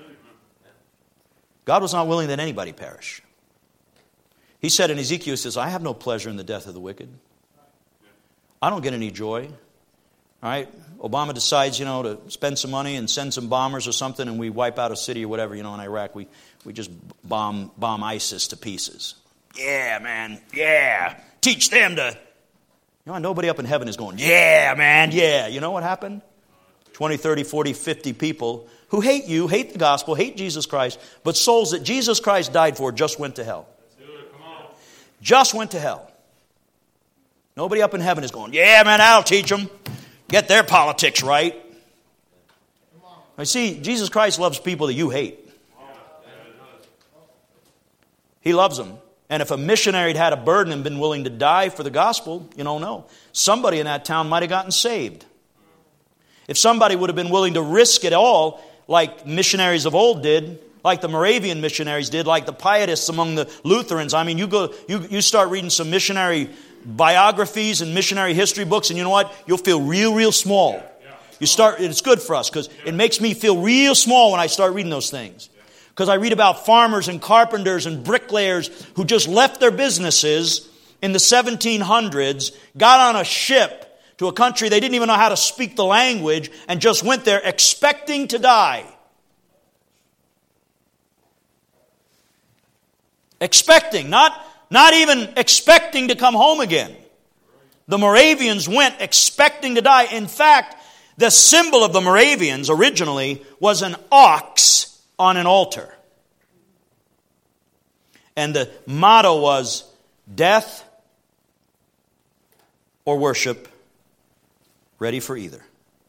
God was not willing that anybody perish. He said in Ezekiel, he says, I have no pleasure in the death of the wicked. I don't get any joy. All right, Obama decides, you know, to spend some money and send some bombers or something, and we wipe out a city or whatever, you know, in Iraq. We we just bomb bomb ISIS to pieces. Yeah, man, yeah. Teach them to, you know, nobody up in heaven is going, yeah, man, yeah. You know what happened? twenty, thirty, forty, fifty people who hate you, hate the gospel, hate Jesus Christ, but souls that Jesus Christ died for just went to hell. Come on. Just went to hell. Nobody up in heaven is going, yeah, man, I'll teach them. Get their politics right. I see, Jesus Christ loves people that you hate. He loves them. And if a missionary had had a burden and been willing to die for the gospel, you don't know. Somebody in that town might have gotten saved. If somebody would have been willing to risk it all, like missionaries of old did, like the Moravian missionaries did, like the pietists among the Lutherans. I mean, you go, you, you start reading some missionary biographies and missionary history books, and you know what? You'll feel real, real small. You start. It's good for us because it makes me feel real small when I start reading those things. Because I read about farmers and carpenters and bricklayers who just left their businesses in the seventeen hundreds, got on a ship to a country they didn't even know how to speak the language, and just went there expecting to die. Expecting, not Not even expecting to come home again. The Moravians went expecting to die. In fact, the symbol of the Moravians originally was an ox on an altar. And the motto was death or worship, ready for either.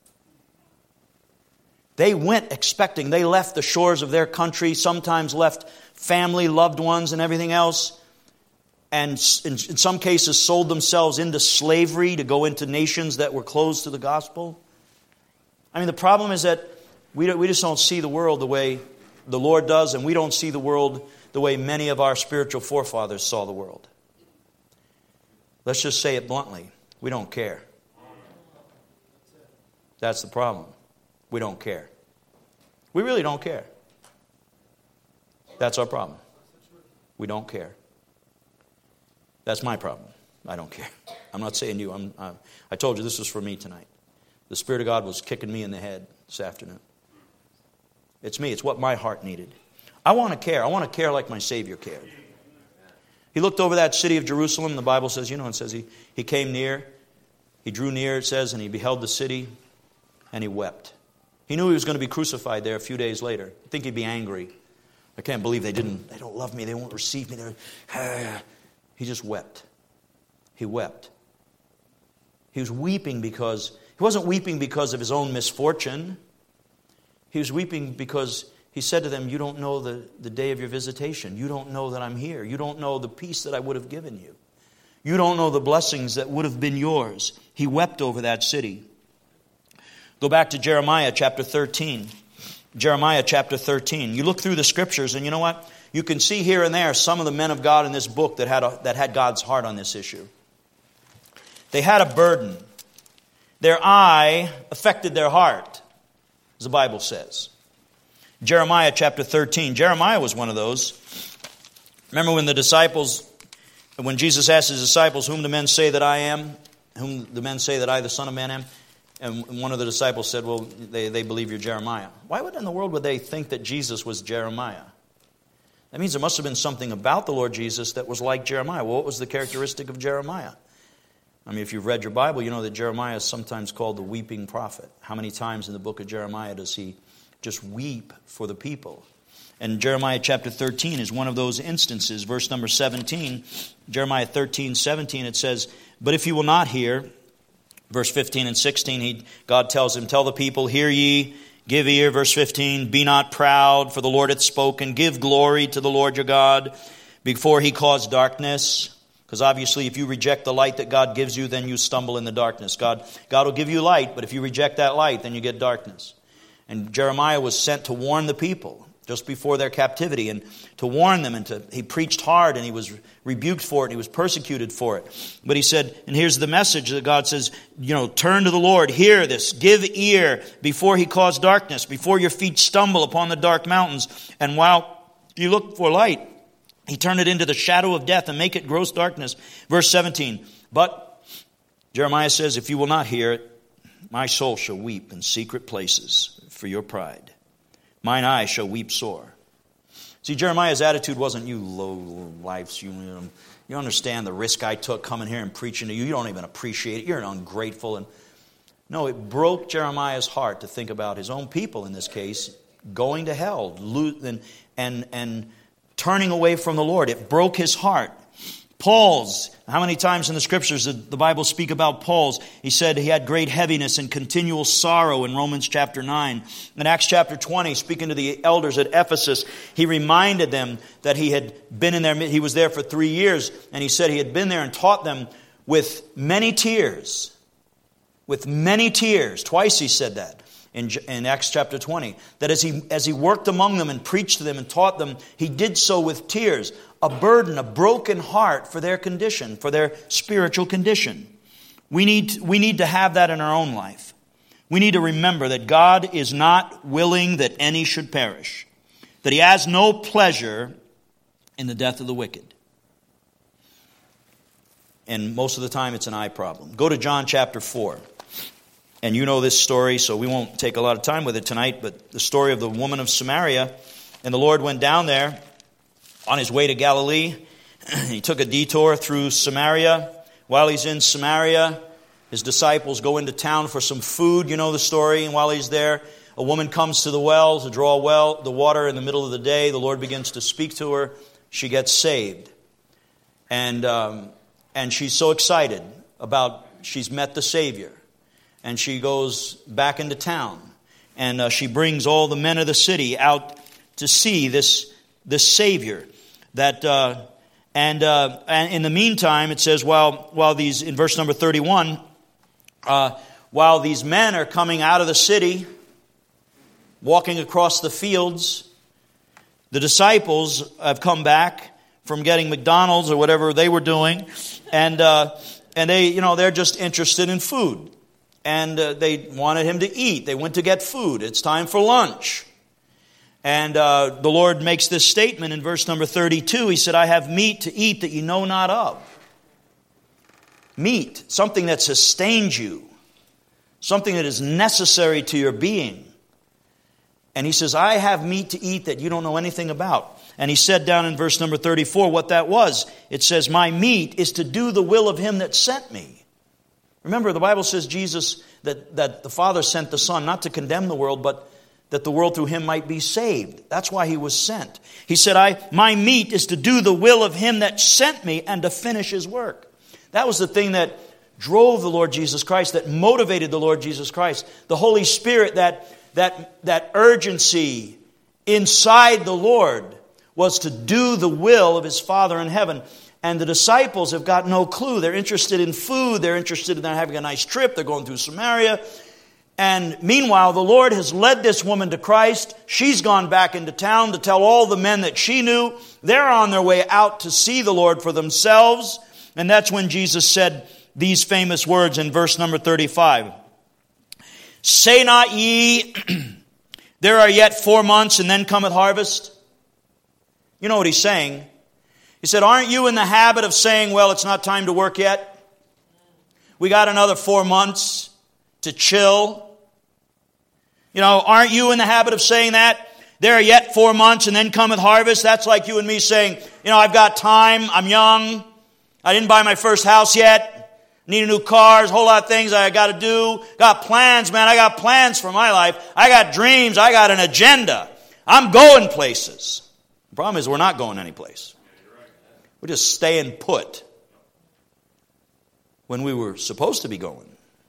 They went expecting. They left the shores of their country, sometimes left family, loved ones, and everything else. and in some cases sold themselves into slavery to go into nations that were closed to the gospel. I mean, the problem is that we don't, we just don't see the world the way the Lord does, and we don't see the world the way many of our spiritual forefathers saw the world. Let's just say it bluntly. We don't care. That's the problem. We don't care. We really don't care. That's our problem. We don't care. That's my problem. I don't care. I'm not saying you. I'm, I, I told you this was for me tonight. The Spirit of God was kicking me in the head this afternoon. It's me. It's what my heart needed. I want to care. I want to care like my Savior cared. He looked over that city of Jerusalem. The Bible says, you know, it says he, he came near. He drew near, it says, and he beheld the city, and he wept. He knew he was going to be crucified there a few days later. I think he'd be angry. I can't believe they didn't, they don't love me, they won't receive me. They're, he just wept. He wept. He was weeping because, he wasn't weeping because of his own misfortune. He was weeping because he said to them, you don't know the, the day of your visitation. You don't know that I'm here. You don't know the peace that I would have given you. You don't know the blessings that would have been yours. He wept over that city. Go back to Jeremiah chapter thirteen. Jeremiah chapter thirteen. You look through the scriptures and you know what? You can see here and there some of the men of God in this book that had a, that had God's heart on this issue. They had a burden. Their eye affected their heart, as the Bible says. Jeremiah chapter thirteen. Jeremiah was one of those. Remember when the disciples, when Jesus asked his disciples, whom do men say that I am? Whom do men say that I, the Son of Man, am? And one of the disciples said, well, they, they believe you're Jeremiah. Why would in the world would they think that Jesus was Jeremiah? That means there must have been something about the Lord Jesus that was like Jeremiah. Well, what was the characteristic of Jeremiah? I mean, if you've read your Bible, you know that Jeremiah is sometimes called the weeping prophet. How many times in the book of Jeremiah does he just weep for the people? And Jeremiah chapter thirteen is one of those instances. Verse number seventeen, Jeremiah thirteen, seventeen, it says, but if you will not hear, verse fifteen and sixteen, he, God tells him, tell the people, hear ye, give ear. Verse fifteen, be not proud, for the Lord hath spoken. Give glory to the Lord your God before he cause darkness. Because obviously if you reject the light that God gives you, then you stumble in the darkness. God, God will give you light, but if you reject that light, then you get darkness. And Jeremiah was sent to warn the people just before their captivity, and to warn them, and to, he preached hard, and he was rebuked for it, and he was persecuted for it. But he said, and here's the message that God says, you know, turn to the Lord, hear this, give ear before he cause darkness, before your feet stumble upon the dark mountains. And while you look for light, he turned it into the shadow of death and make it gross darkness. Verse seventeen, but Jeremiah says, if you will not hear it, my soul shall weep in secret places for your pride. Mine eye shall weep sore. See, Jeremiah's attitude wasn't, you low lifes, you, you understand the risk I took coming here and preaching to you. You don't even appreciate it. You're ungrateful. And no, it broke Jeremiah's heart to think about his own people, in this case, going to hell and, and, and turning away from the Lord. It broke his heart. Paul's, how many times in the scriptures did the Bible speak about Paul's? He said he had great heaviness and continual sorrow in Romans chapter nine. In Acts chapter twenty, speaking to the elders at Ephesus, he reminded them that he had been in there, he was there for three years, and he said he had been there and taught them with many tears. With many tears. Twice he said that in, in Acts chapter twenty. That as he, as he worked among them and preached to them and taught them, he did so with tears. A burden, a broken heart for their condition, for their spiritual condition. We need, we need to have that in our own life. We need to remember that God is not willing that any should perish, that he has no pleasure in the death of the wicked. And most of the time it's an eye problem. Go to John chapter four. And you know this story, so we won't take a lot of time with it tonight, but the story of the woman of Samaria. And the Lord went down there on his way to Galilee. He took a detour through Samaria. While he's in Samaria, his disciples go into town for some food. You know the story. And while he's there, a woman comes to the well to draw well, the water in the middle of the day. The Lord begins to speak to her. She gets saved. And, um, and she's so excited about she's met the Savior. And she goes back into town. And uh, she brings all the men of the city out to see this, this Savior. That uh, And, uh, and in the meantime, it says, while, while these, in verse number thirty-one, uh, while these men are coming out of the city, walking across the fields, the disciples have come back from getting McDonald's or whatever they were doing, and uh, and they, you know, they're just interested in food, and uh, they wanted him to eat. They went to get food. It's time for lunch, and uh, the Lord makes this statement in verse number thirty-two. He said, "I have meat to eat that you know not of." Meat, something that sustains you, something that is necessary to your being. And he says, I have meat to eat that you don't know anything about. And he said down in verse number thirty-four what that was. It says, my meat is to do the will of him that sent me. Remember, the Bible says Jesus, that, that the Father sent the Son not to condemn the world, but that the world through him might be saved. That's why he was sent. He said, I my meat is to do the will of him that sent me and to finish his work. That was the thing that drove the Lord Jesus Christ, that motivated the Lord Jesus Christ. The Holy Spirit, that That, that urgency inside the Lord was to do the will of his Father in heaven. And the disciples have got no clue. They're interested in food. They're interested in having a nice trip. They're going through Samaria. And meanwhile, the Lord has led this woman to Christ. She's gone back into town to tell all the men that she knew. They're on their way out to see the Lord for themselves. And that's when Jesus said these famous words in verse number thirty-five. Say not ye, there are yet four months and then cometh harvest. You know what he's saying. He said, aren't you in the habit of saying, well, it's not time to work yet? We got another four months to chill. You know, aren't you in the habit of saying that? There are yet four months and then cometh harvest. That's like you and me saying, you know, I've got time, I'm young, I didn't buy my first house yet. Need a new car, there's a whole lot of things I got to do. Got plans, man. I got plans for my life. I got dreams. I got an agenda. I'm going places. The problem is we're not going anyplace. We're just staying put when we were supposed to be going.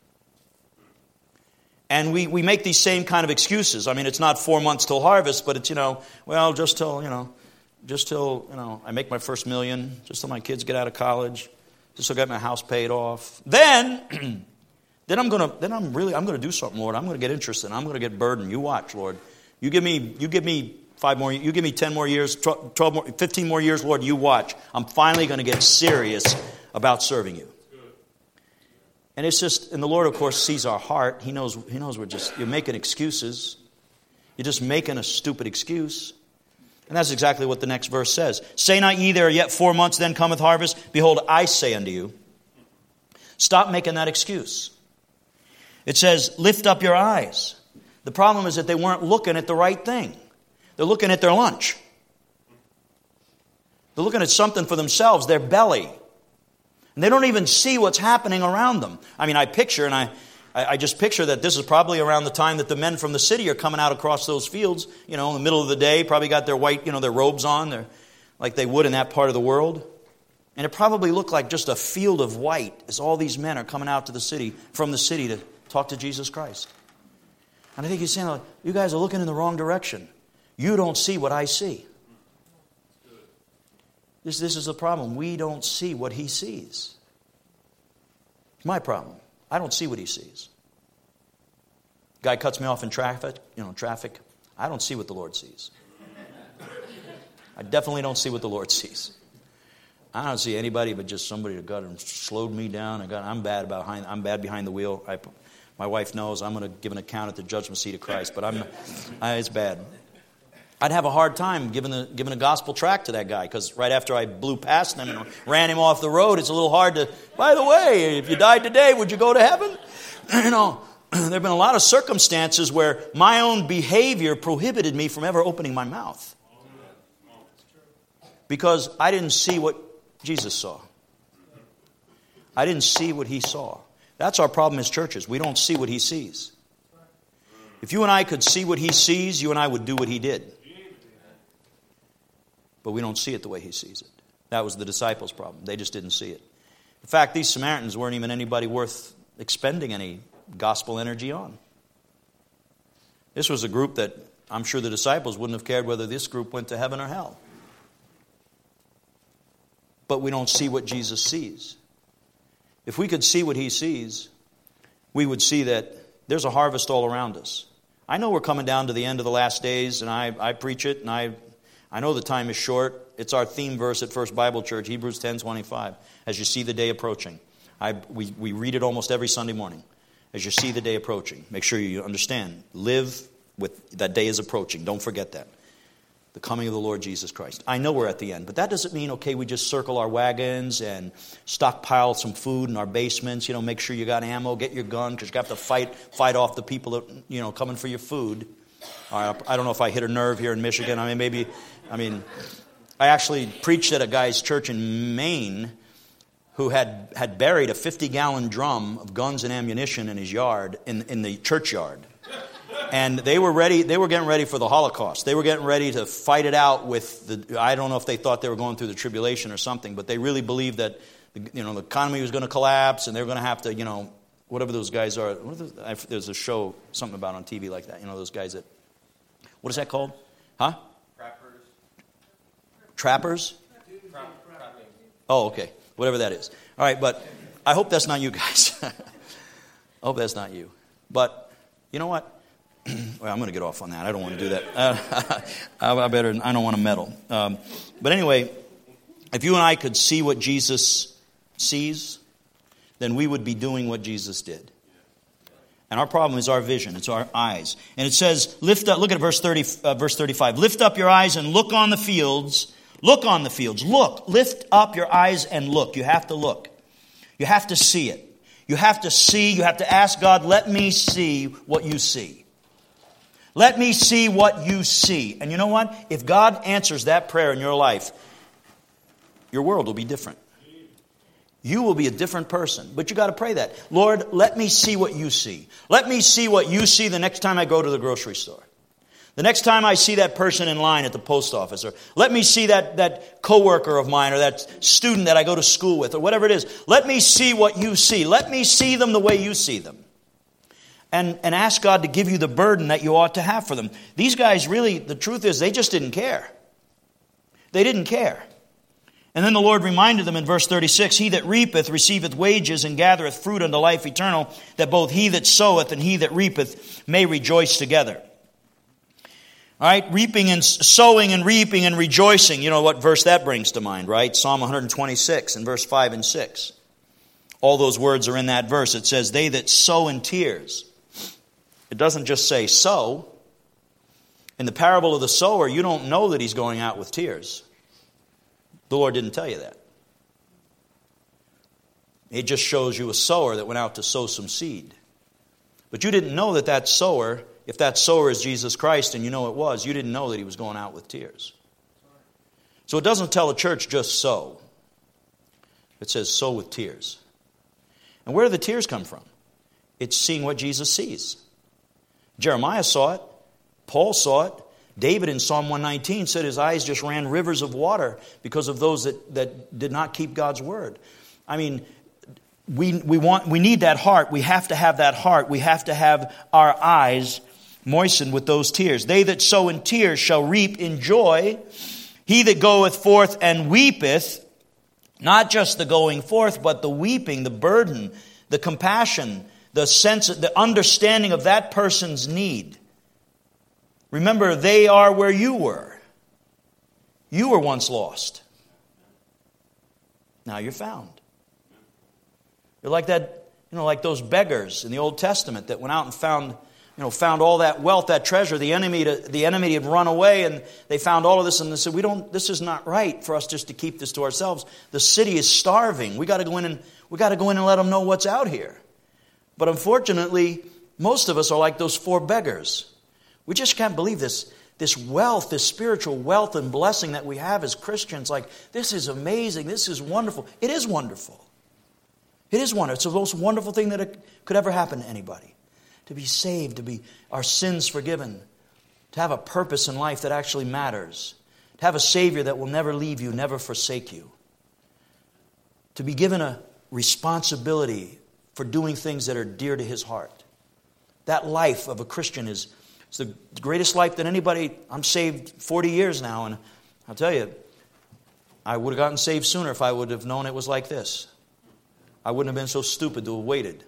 And we, we make these same kind of excuses. I mean, it's not four months till harvest, but it's, you know, well, just till, you know, just till, you know, I make my first million, just till my kids get out of college. Just so I got my house paid off. Then, then I'm gonna. Then I'm really. I'm gonna do something, Lord. I'm gonna get interested. I'm gonna get burdened. You watch, Lord. You give me. You give me five more. You give me ten more years. Twelve more. Fifteen more years, Lord. You watch. I'm finally gonna get serious about serving you. And it's just. And the Lord, of course, sees our heart. He knows. He knows we're just. You're making excuses. You're just making a stupid excuse. And that's exactly what the next verse says. Say not ye, there are yet four months, then cometh harvest. Behold, I say unto you. Stop making that excuse. It says, lift up your eyes. The problem is that they weren't looking at the right thing. They're looking at their lunch. They're looking at something for themselves, their belly. And they don't even see what's happening around them. I mean, I picture, and I... I just picture that this is probably around the time that the men from the city are coming out across those fields, you know, in the middle of the day, probably got their white, you know, their robes on, they're, like they would in that part of the world. And it probably looked like just a field of white as all these men are coming out to the city, from the city to talk to Jesus Christ. And I think he's saying, like, you guys are looking in the wrong direction. You don't see what I see. This, this is the problem. We don't see what he sees. It's my problem. I don't see what he sees. Guy cuts me off in traffic, you know, traffic. I don't see what the Lord sees. I definitely don't see what the Lord sees. I don't see anybody but just somebody that got and slowed me down. And got, I'm bad behind. I'm bad behind the wheel. I, my wife knows I'm going to give an account at the judgment seat of Christ, but I'm. I, it's bad. I'd have a hard time giving the giving a gospel tract to that guy because right after I blew past him and ran him off the road, it's a little hard to. By the way, if you died today, would you go to heaven? You know, there have been a lot of circumstances where my own behavior prohibited me from ever opening my mouth because I didn't see what Jesus saw. I didn't see what he saw. That's our problem as churches. We don't see what he sees. If you and I could see what he sees, you and I would do what he did. But we don't see it the way he sees it. That was the disciples' problem. They just didn't see it. In fact, these Samaritans weren't even anybody worth expending any gospel energy on. This was a group that I'm sure the disciples wouldn't have cared whether this group went to heaven or hell. but we don't see what Jesus sees. If we could see what he sees, we would see that there's a harvest all around us. I know we're coming down to the end of the last days, and I, I preach it, and I I know the time is short. It's our theme verse at First Bible Church, Hebrews ten twenty-five. As you see the day approaching. I, we, we read it almost every Sunday morning. As you see the day approaching. Make sure you understand. Live with that day is approaching. Don't forget that. The coming of the Lord Jesus Christ. I know we're at the end, but that doesn't mean, okay, we just circle our wagons and stockpile some food in our basements. You know, make sure you got ammo, get your gun, because you have to fight fight off the people that, you know, coming for your food. All right, I don't know if I hit a nerve here in Michigan. I mean, maybe, I mean, I actually preached at a guy's church in Maine who had, had buried a fifty-gallon drum of guns and ammunition in his yard, in, in the churchyard. And they were ready, they were getting ready for the Holocaust. They were getting ready to fight it out with the, I don't know if they thought they were going through the tribulation or something, but they really believed that, you know, the economy was going to collapse and they were going to have to, you know, whatever those guys are. What are those, there's a show, something about on T V like that, you know, those guys that, what is that called? Huh? Trappers. Trappers? Trapping. Oh, okay. Whatever that is. All right, but I hope that's not you guys. I hope that's not you. But you know what? Well, I'm going to get off on that. I don't want to do that. Uh, I better. I don't want to meddle. Um, but anyway, if you and I could see what Jesus sees, then we would be doing what Jesus did. And our problem is our vision. It's our eyes. And it says, "Lift up." Look at verse thirty, uh, verse thirty-five. Lift up your eyes and look on the fields. Look on the fields. Look. Lift up your eyes and look. You have to look. You have to see it. You have to see. You have to ask God, "Let me see what you see. Let me see what you see." And you know what? If God answers that prayer in your life, your world will be different. You will be a different person. But you got to pray that. Lord, let me see what you see. Let me see what you see the next time I go to the grocery store. The next time I see that person in line at the post office. Or let me see that, that coworker of mine or that student that I go to school with or whatever it is. Let me see what you see. Let me see them the way you see them. And, and ask God to give you the burden that you ought to have for them. These guys really, the truth is, they just didn't care. They didn't care. And then the Lord reminded them in verse thirty-six, "He that reapeth receiveth wages and gathereth fruit unto life eternal, that both he that soweth and he that reapeth may rejoice together." All right, reaping and sowing and reaping and rejoicing. You know what verse that brings to mind, right? Psalm one twenty-six in verse five and six. All those words are in that verse. It says, "They that sow in tears." It doesn't just say sow. In the parable of the sower, you don't know that he's going out with tears. The Lord didn't tell you that. It just shows you a sower that went out to sow some seed. But you didn't know that that sower, if that sower is Jesus Christ, and you know it was, you didn't know that he was going out with tears. So it doesn't tell a church just sow. It says sow with tears. And where do the tears come from? It's seeing what Jesus sees. Jeremiah saw it. Paul saw it. David in Psalm one nineteen said his eyes just ran rivers of water because of those that, that did not keep God's word. I mean, we we want we need that heart. We have to have that heart. We have to have our eyes moistened with those tears. "They that sow in tears shall reap in joy. He that goeth forth and weepeth," not just the going forth, but the weeping, the burden, the compassion, the sense, the understanding of that person's need. Remember, they are where you were. You were once lost. Now you're found. You're like that, you know, like those beggars in the Old Testament that went out and found, you know, found all that wealth, that treasure. The enemy, to, the enemy had run away, and they found all of this, and they said, "We don't. This is not right for us just to keep this to ourselves. The city is starving. We got to go in and we got to go in and let them know what's out here." But unfortunately, most of us are like those four beggars. We just can't believe this, this wealth, this spiritual wealth and blessing that we have as Christians. Like, this is amazing. This is wonderful. It is wonderful. It is wonderful. It's the most wonderful thing that could ever happen to anybody. To be saved, to be our sins forgiven, to have a purpose in life that actually matters, to have a Savior that will never leave you, never forsake you, to be given a responsibility for doing things that are dear to His heart. That life of a Christian is it's the greatest life that anybody. I'm saved forty years now, and I'll tell you, I would have gotten saved sooner if I would have known it was like this. I wouldn't have been so stupid to have waited.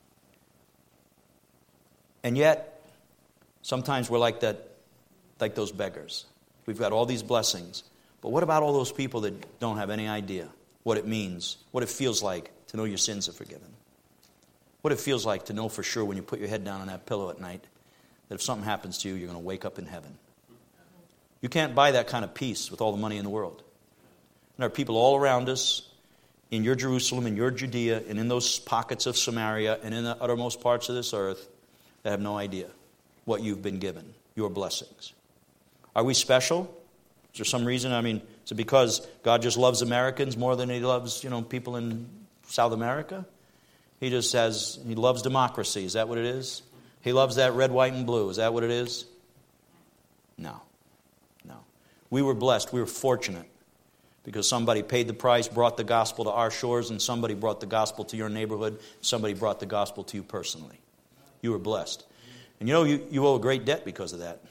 And yet, sometimes we're like that, like those beggars. We've got all these blessings. But what about all those people that don't have any idea what it means, what it feels like to know your sins are forgiven? What it feels like to know for sure when you put your head down on that pillow at night that if something happens to you, you're going to wake up in heaven. You can't buy that kind of peace with all the money in the world. And there are people all around us, in your Jerusalem, in your Judea, and in those pockets of Samaria, and in the uttermost parts of this earth, that have no idea what you've been given, your blessings. Are we special? Is there some reason? I mean, is it because God just loves Americans more than He loves, you know, people in South America? He just has, He loves democracy. Is that what it is? He loves that red, white, and blue. Is that what it is? No. No. We were blessed. We were fortunate because somebody paid the price, brought the gospel to our shores, and somebody brought the gospel to your neighborhood. Somebody brought the gospel to you personally. You were blessed. And you know, you, you owe a great debt because of that.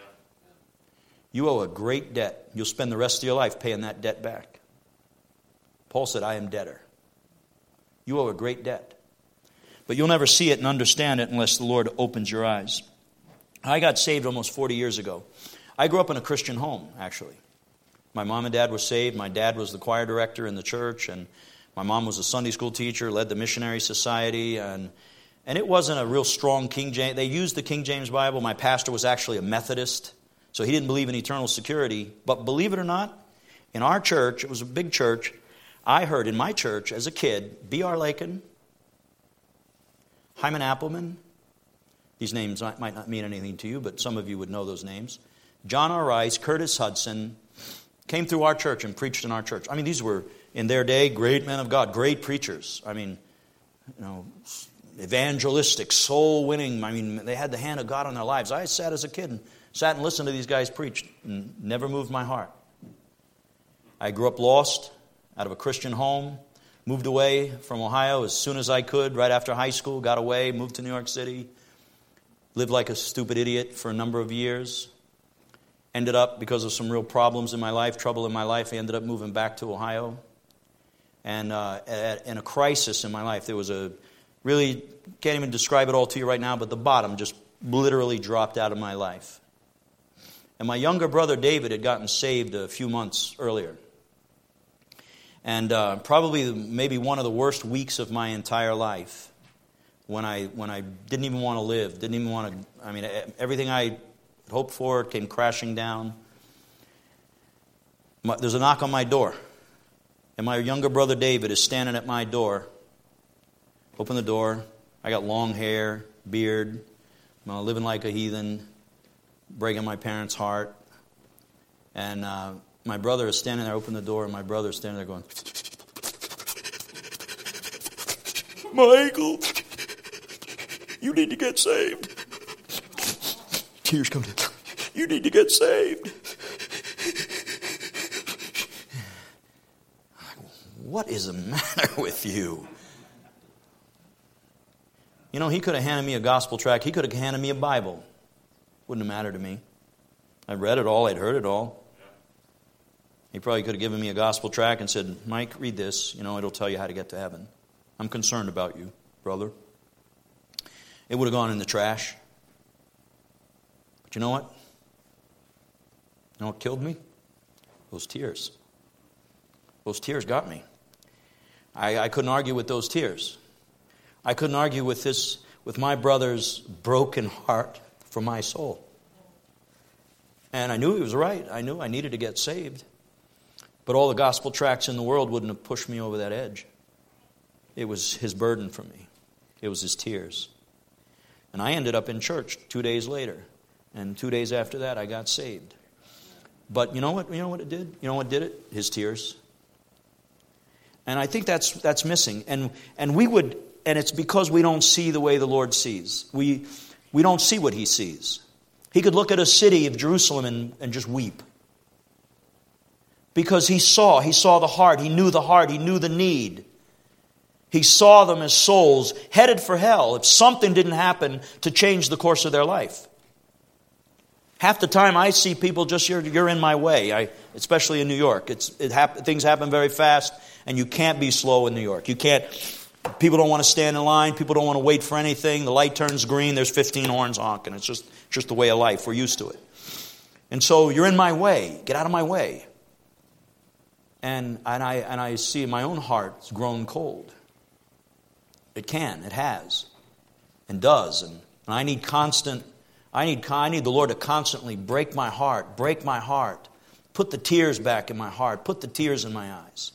You owe a great debt. You'll spend the rest of your life paying that debt back. Paul said, I am debtor. You owe a great debt. But you'll never see it and understand it unless the Lord opens your eyes. I got saved almost forty years ago. I grew up in a Christian home, actually. My mom and dad were saved. My dad was the choir director in the church, and my mom was a Sunday school teacher, led the missionary society, and and it wasn't a real strong King James. They used the King James Bible. My pastor was actually a Methodist, so he didn't believe in eternal security. But believe it or not, in our church, it was a big church, I heard in my church as a kid, B R Lakin, Hyman Appleman, these names might not mean anything to you, but some of you would know those names. John R. Rice, Curtis Hudson, came through our church and preached in our church. I mean, these were, in their day, great men of God, great preachers. I mean, you know, evangelistic, soul-winning. I mean, they had the hand of God on their lives. I sat as a kid and sat and listened to these guys preach and never moved my heart. I grew up lost, out of a Christian home, moved away from Ohio as soon as I could, right after high school, got away, moved to New York City, lived like a stupid idiot for a number of years. Ended up, because of some real problems in my life, trouble in my life, I ended up moving back to Ohio. And uh, at, in a crisis in my life, there was a, really, can't even describe it all to you right now, but the bottom just literally dropped out of my life. And my younger brother David had gotten saved a few months earlier. And uh, probably maybe one of the worst weeks of my entire life, when I when I didn't even want to live, didn't even want to, I mean, everything I hoped for came crashing down. My, there's a knock on my door. And my younger brother David is standing at my door. Open the door. I got long hair, beard. I'm living like a heathen, breaking my parents' heart. And uh, my brother is standing there, open the door, and my brother is standing there going, Michael, you need to get saved. Tears come down. You need to get saved. What is the matter with you? You know, he could have handed me a gospel tract. He could have handed me a Bible. Wouldn't have mattered to me. I read it all. I'd heard it all. He probably could have given me a gospel tract and said, Mike, read this. You know, it'll tell you how to get to heaven. I'm concerned about you, brother. It would have gone in the trash. But you know what? You know what killed me? Those tears. Those tears got me. I, I couldn't argue with those tears. I couldn't argue with this, with my brother's broken heart for my soul. And I knew he was right. I knew I needed to get saved. But all the gospel tracts in the world wouldn't have pushed me over that edge. It was his burden for me. It was his tears. And I ended up in church two days later. And two days after that, I got saved. But you know what? You know what it did? You know what did it? His tears. And I think that's that's missing. And and we would, and it's because we don't see the way the Lord sees. We we don't see what He sees. He could look at a city of Jerusalem and, and just weep. Because He saw, He saw the heart, He knew the heart, He knew the need. He saw them as souls headed for hell if something didn't happen to change the course of their life. Half the time I see people just, you're, you're in my way, I, especially in New York. It's, it hap- things happen very fast, and you can't be slow in New York. You can't, people don't want to stand in line. People don't want to wait for anything. The light turns green, there's fifteen horns honking. It's just, just the way of life. We're used to it. And so you're in my way. Get out of my way. And, and, I, and I see my own heart's grown cold. It can, it has, and does. And, and I need constant I need, I need the Lord to constantly break my heart, break my heart, put the tears back in my heart, put the tears in my eyes.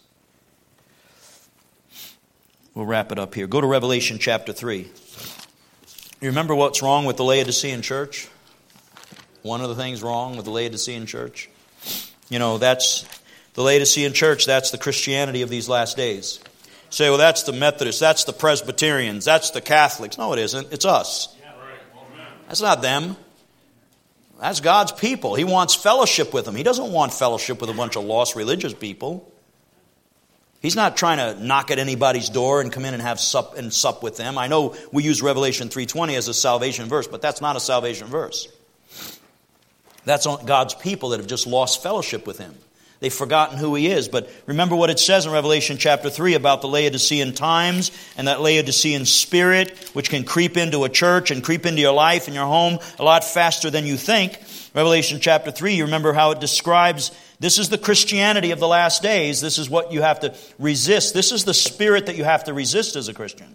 We'll wrap it up here. Go to Revelation chapter three. You remember what's wrong with the Laodicean church? One of the things wrong with the Laodicean church? You know, that's the Laodicean church, that's the Christianity of these last days. You say, well, that's the Methodists, that's the Presbyterians, that's the Catholics. No, it isn't. It's us. That's not them. That's God's people. He wants fellowship with them. He doesn't want fellowship with a bunch of lost religious people. He's not trying to knock at anybody's door and come in and have sup and sup with them. I know we use Revelation three twenty as a salvation verse, but that's not a salvation verse. That's God's people that have just lost fellowship with Him. They've forgotten who He is. But remember what it says in Revelation chapter three about the Laodicean times and that Laodicean spirit which can creep into a church and creep into your life and your home a lot faster than you think. Revelation chapter three, you remember how it describes, this is the Christianity of the last days. This is what you have to resist. This is the spirit that you have to resist as a Christian.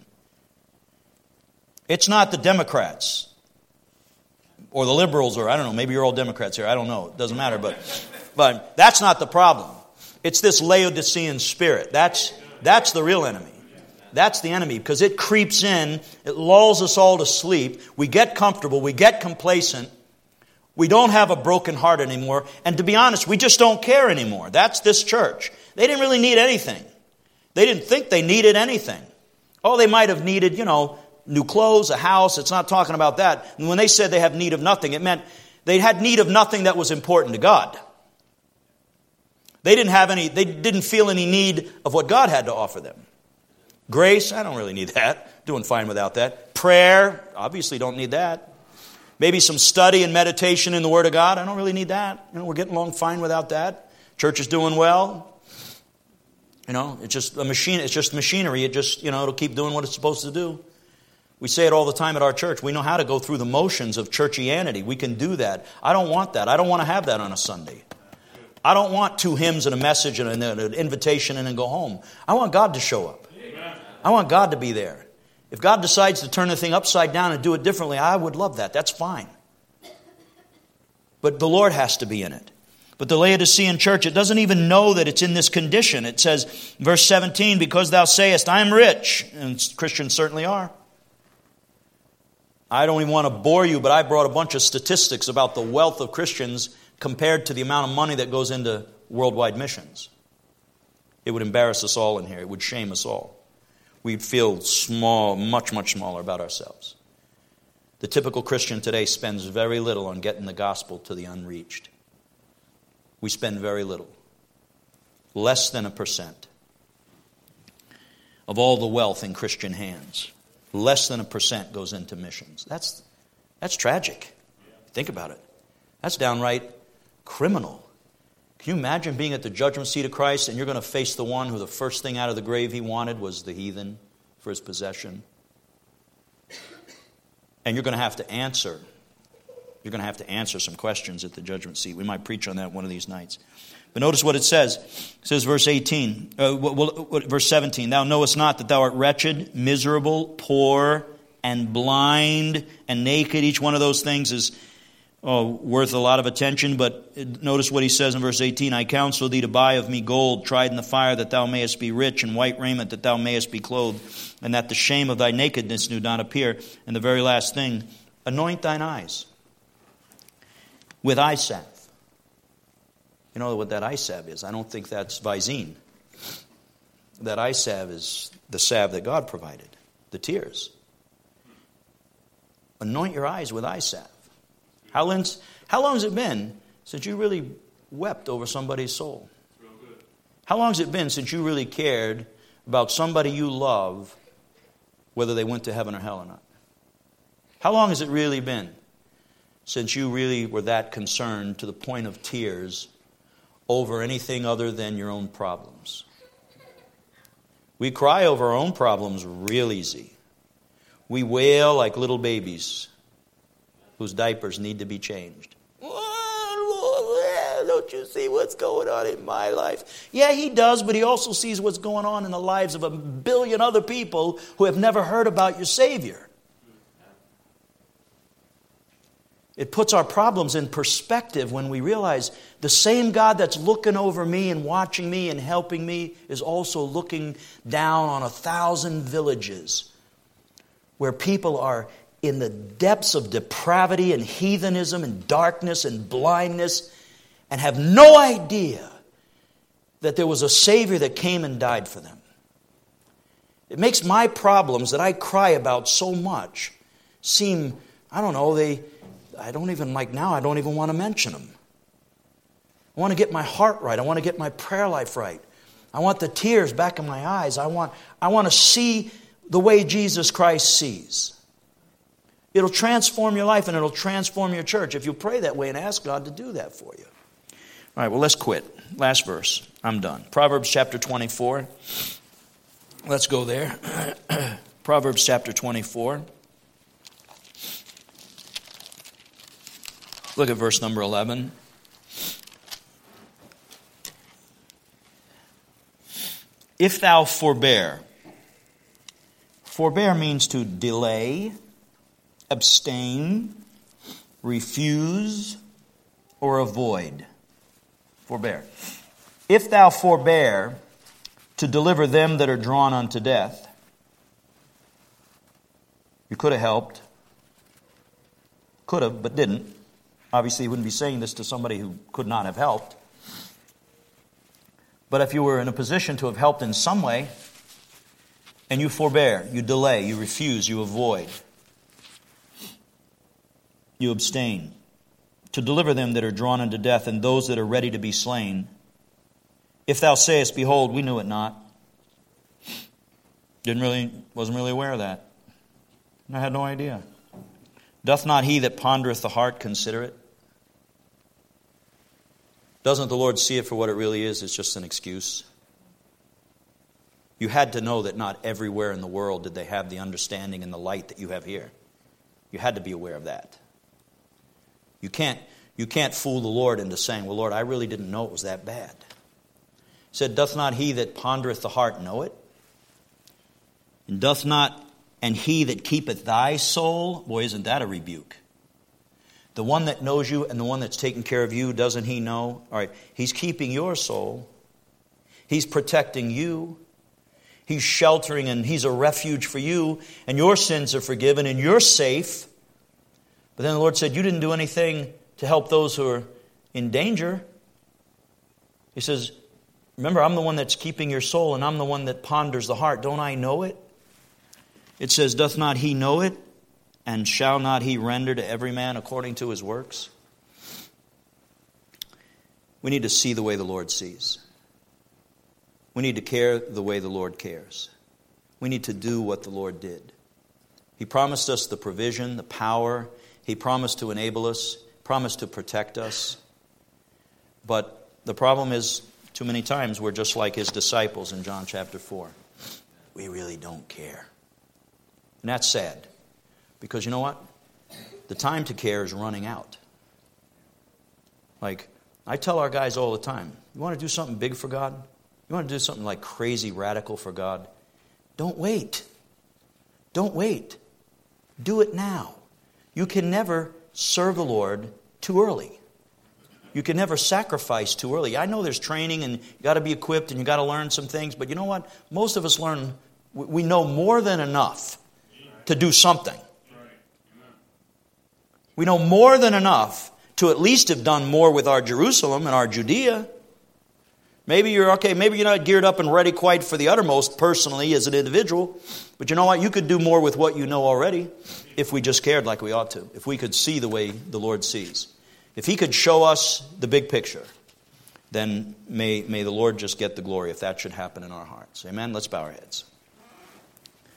It's not the Democrats or the liberals, or I don't know, maybe you're all Democrats here. I don't know. It doesn't matter, but... But that's not the problem. It's this Laodicean spirit. That's, that's the real enemy. That's the enemy because it creeps in. It lulls us all to sleep. We get comfortable. We get complacent. We don't have a broken heart anymore. And to be honest, we just don't care anymore. That's this church. They didn't really need anything. They didn't think they needed anything. Oh, they might have needed, you know, new clothes, a house. It's not talking about that. And when they said they have need of nothing, it meant they had need of nothing that was important to God. They didn't have any, they didn't feel any need of what God had to offer them. Grace, I don't really need that. Doing fine without that. Prayer, obviously don't need that. Maybe some study and meditation in the Word of God. I don't really need that. You know, we're getting along fine without that. Church is doing well. You know, it's just a machine, it's just machinery. It just, you know, it'll keep doing what it's supposed to do. We say it all the time at our church. We know how to go through the motions of churchianity. We can do that. I don't want that. I don't want to have that on a Sunday. I don't want two hymns and a message and an invitation and then go home. I want God to show up. Amen. I want God to be there. If God decides to turn the thing upside down and do it differently, I would love that. That's fine. But the Lord has to be in it. But the Laodicean church, it doesn't even know that it's in this condition. It says, verse seventeen, because thou sayest, I am rich. And Christians certainly are. I don't even want to bore you, but I brought a bunch of statistics about the wealth of Christians compared to the amount of money that goes into worldwide missions. It would embarrass us all in here. It would shame us all. We'd feel small, much, much smaller about ourselves. The typical Christian today spends very little on getting the gospel to the unreached. We spend very little. Less than a percent of all the wealth in Christian hands. Less than a percent goes into missions. That's, that's tragic. Think about it. That's downright criminal. Can you imagine being at the judgment seat of Christ and you're going to face the one who the first thing out of the grave he wanted was the heathen for his possession? And you're going to have to answer. You're going to have to answer some questions at the judgment seat. We might preach on that one of these nights. But notice what it says. It says verse eighteen, uh, well, verse seventeen, thou knowest not that thou art wretched, miserable, poor, and blind, and naked. Each one of those things is oh, worth a lot of attention, but notice what he says in verse eighteen, I counsel thee to buy of me gold, tried in the fire, that thou mayest be rich, and white raiment, that thou mayest be clothed, and that the shame of thy nakedness do not appear. And the very last thing, anoint thine eyes with eye salve. You know what that eye salve is? I don't think that's Visine. That eye salve is the salve that God provided, the tears. Anoint your eyes with eye salve. How long, how long has it been since you really wept over somebody's soul? How long has it been since you really cared about somebody you love, whether they went to heaven or hell or not? How long has it really been since you really were that concerned to the point of tears over anything other than your own problems. We cry over our own problems real easy. We wail like little babies whose diapers need to be changed. Oh, Lord, don't you see what's going on in my life? Yeah, he does, but he also sees what's going on in the lives of a billion other people who have never heard about your Savior. It puts our problems in perspective when we realize the same God that's looking over me and watching me and helping me is also looking down on a thousand villages where people are in the depths of depravity and heathenism and darkness and blindness and have no idea that there was a Savior that came and died for them. It makes my problems that I cry about so much seem, I don't know, they... I don't even like now, I don't even want to mention them. I want to get my heart right. I want to get my prayer life right. I want the tears back in my eyes. I want, I want to see the way Jesus Christ sees. It'll transform your life and it'll transform your church if you pray that way and ask God to do that for you. All right, well, let's quit. Last verse. I'm done. Proverbs chapter twenty-four. Let's go there. Proverbs chapter twenty-four. Look at verse number eleven. If thou forbear. Forbear means to delay, abstain, refuse, or avoid. Forbear. If thou forbear to deliver them that are drawn unto death. You could have helped. Could have, but didn't. Obviously, he wouldn't be saying this to somebody who could not have helped. But if you were in a position to have helped in some way, and you forbear, you delay, you refuse, you avoid, you abstain, to deliver them that are drawn unto death and those that are ready to be slain. If thou sayest, behold, we knew it not. Didn't really, wasn't really aware of that. I had no idea. Doth not he that pondereth the heart consider it? Doesn't the Lord see it for what it really is? It's just an excuse. You had to know that not everywhere in the world did they have the understanding and the light that you have here. You had to be aware of that. You can't, you can't fool the Lord into saying, well, Lord, I really didn't know it was that bad. He said, doth not he that pondereth the heart know it? And doth not And he that keepeth thy soul, boy, isn't that a rebuke? The one that knows you and the one that's taking care of you, doesn't he know? All right, he's keeping your soul. He's protecting you. He's sheltering and he's a refuge for you. And your sins are forgiven and you're safe. But then the Lord said, you didn't do anything to help those who are in danger. He says, remember, I'm the one that's keeping your soul and I'm the one that ponders the heart. Don't I know it? It says, doth not he know it? And shall not he render to every man according to his works? We need to see the way the Lord sees. We need to care the way the Lord cares. We need to do what the Lord did. He promised us the provision, the power. He promised to enable us, promised to protect us. But the problem is, too many times we're just like his disciples in John chapter four. We really don't care. And that's sad. Because you know what? The time to care is running out. Like, I tell our guys all the time, you want to do something big for God? You want to do something like crazy radical for God? Don't wait. Don't wait. Do it now. You can never serve the Lord too early. You can never sacrifice too early. I know there's training and you got to be equipped and you got to learn some things, but you know what? Most of us learn, we know more than enough to do something. We know more than enough to at least have done more with our Jerusalem and our Judea. Maybe you're okay, maybe you're not geared up and ready quite for the uttermost personally as an individual. But you know what? You could do more with what you know already if we just cared like we ought to. If we could see the way the Lord sees. If He could show us the big picture, then may, may the Lord just get the glory if that should happen in our hearts. Amen? Let's bow our heads.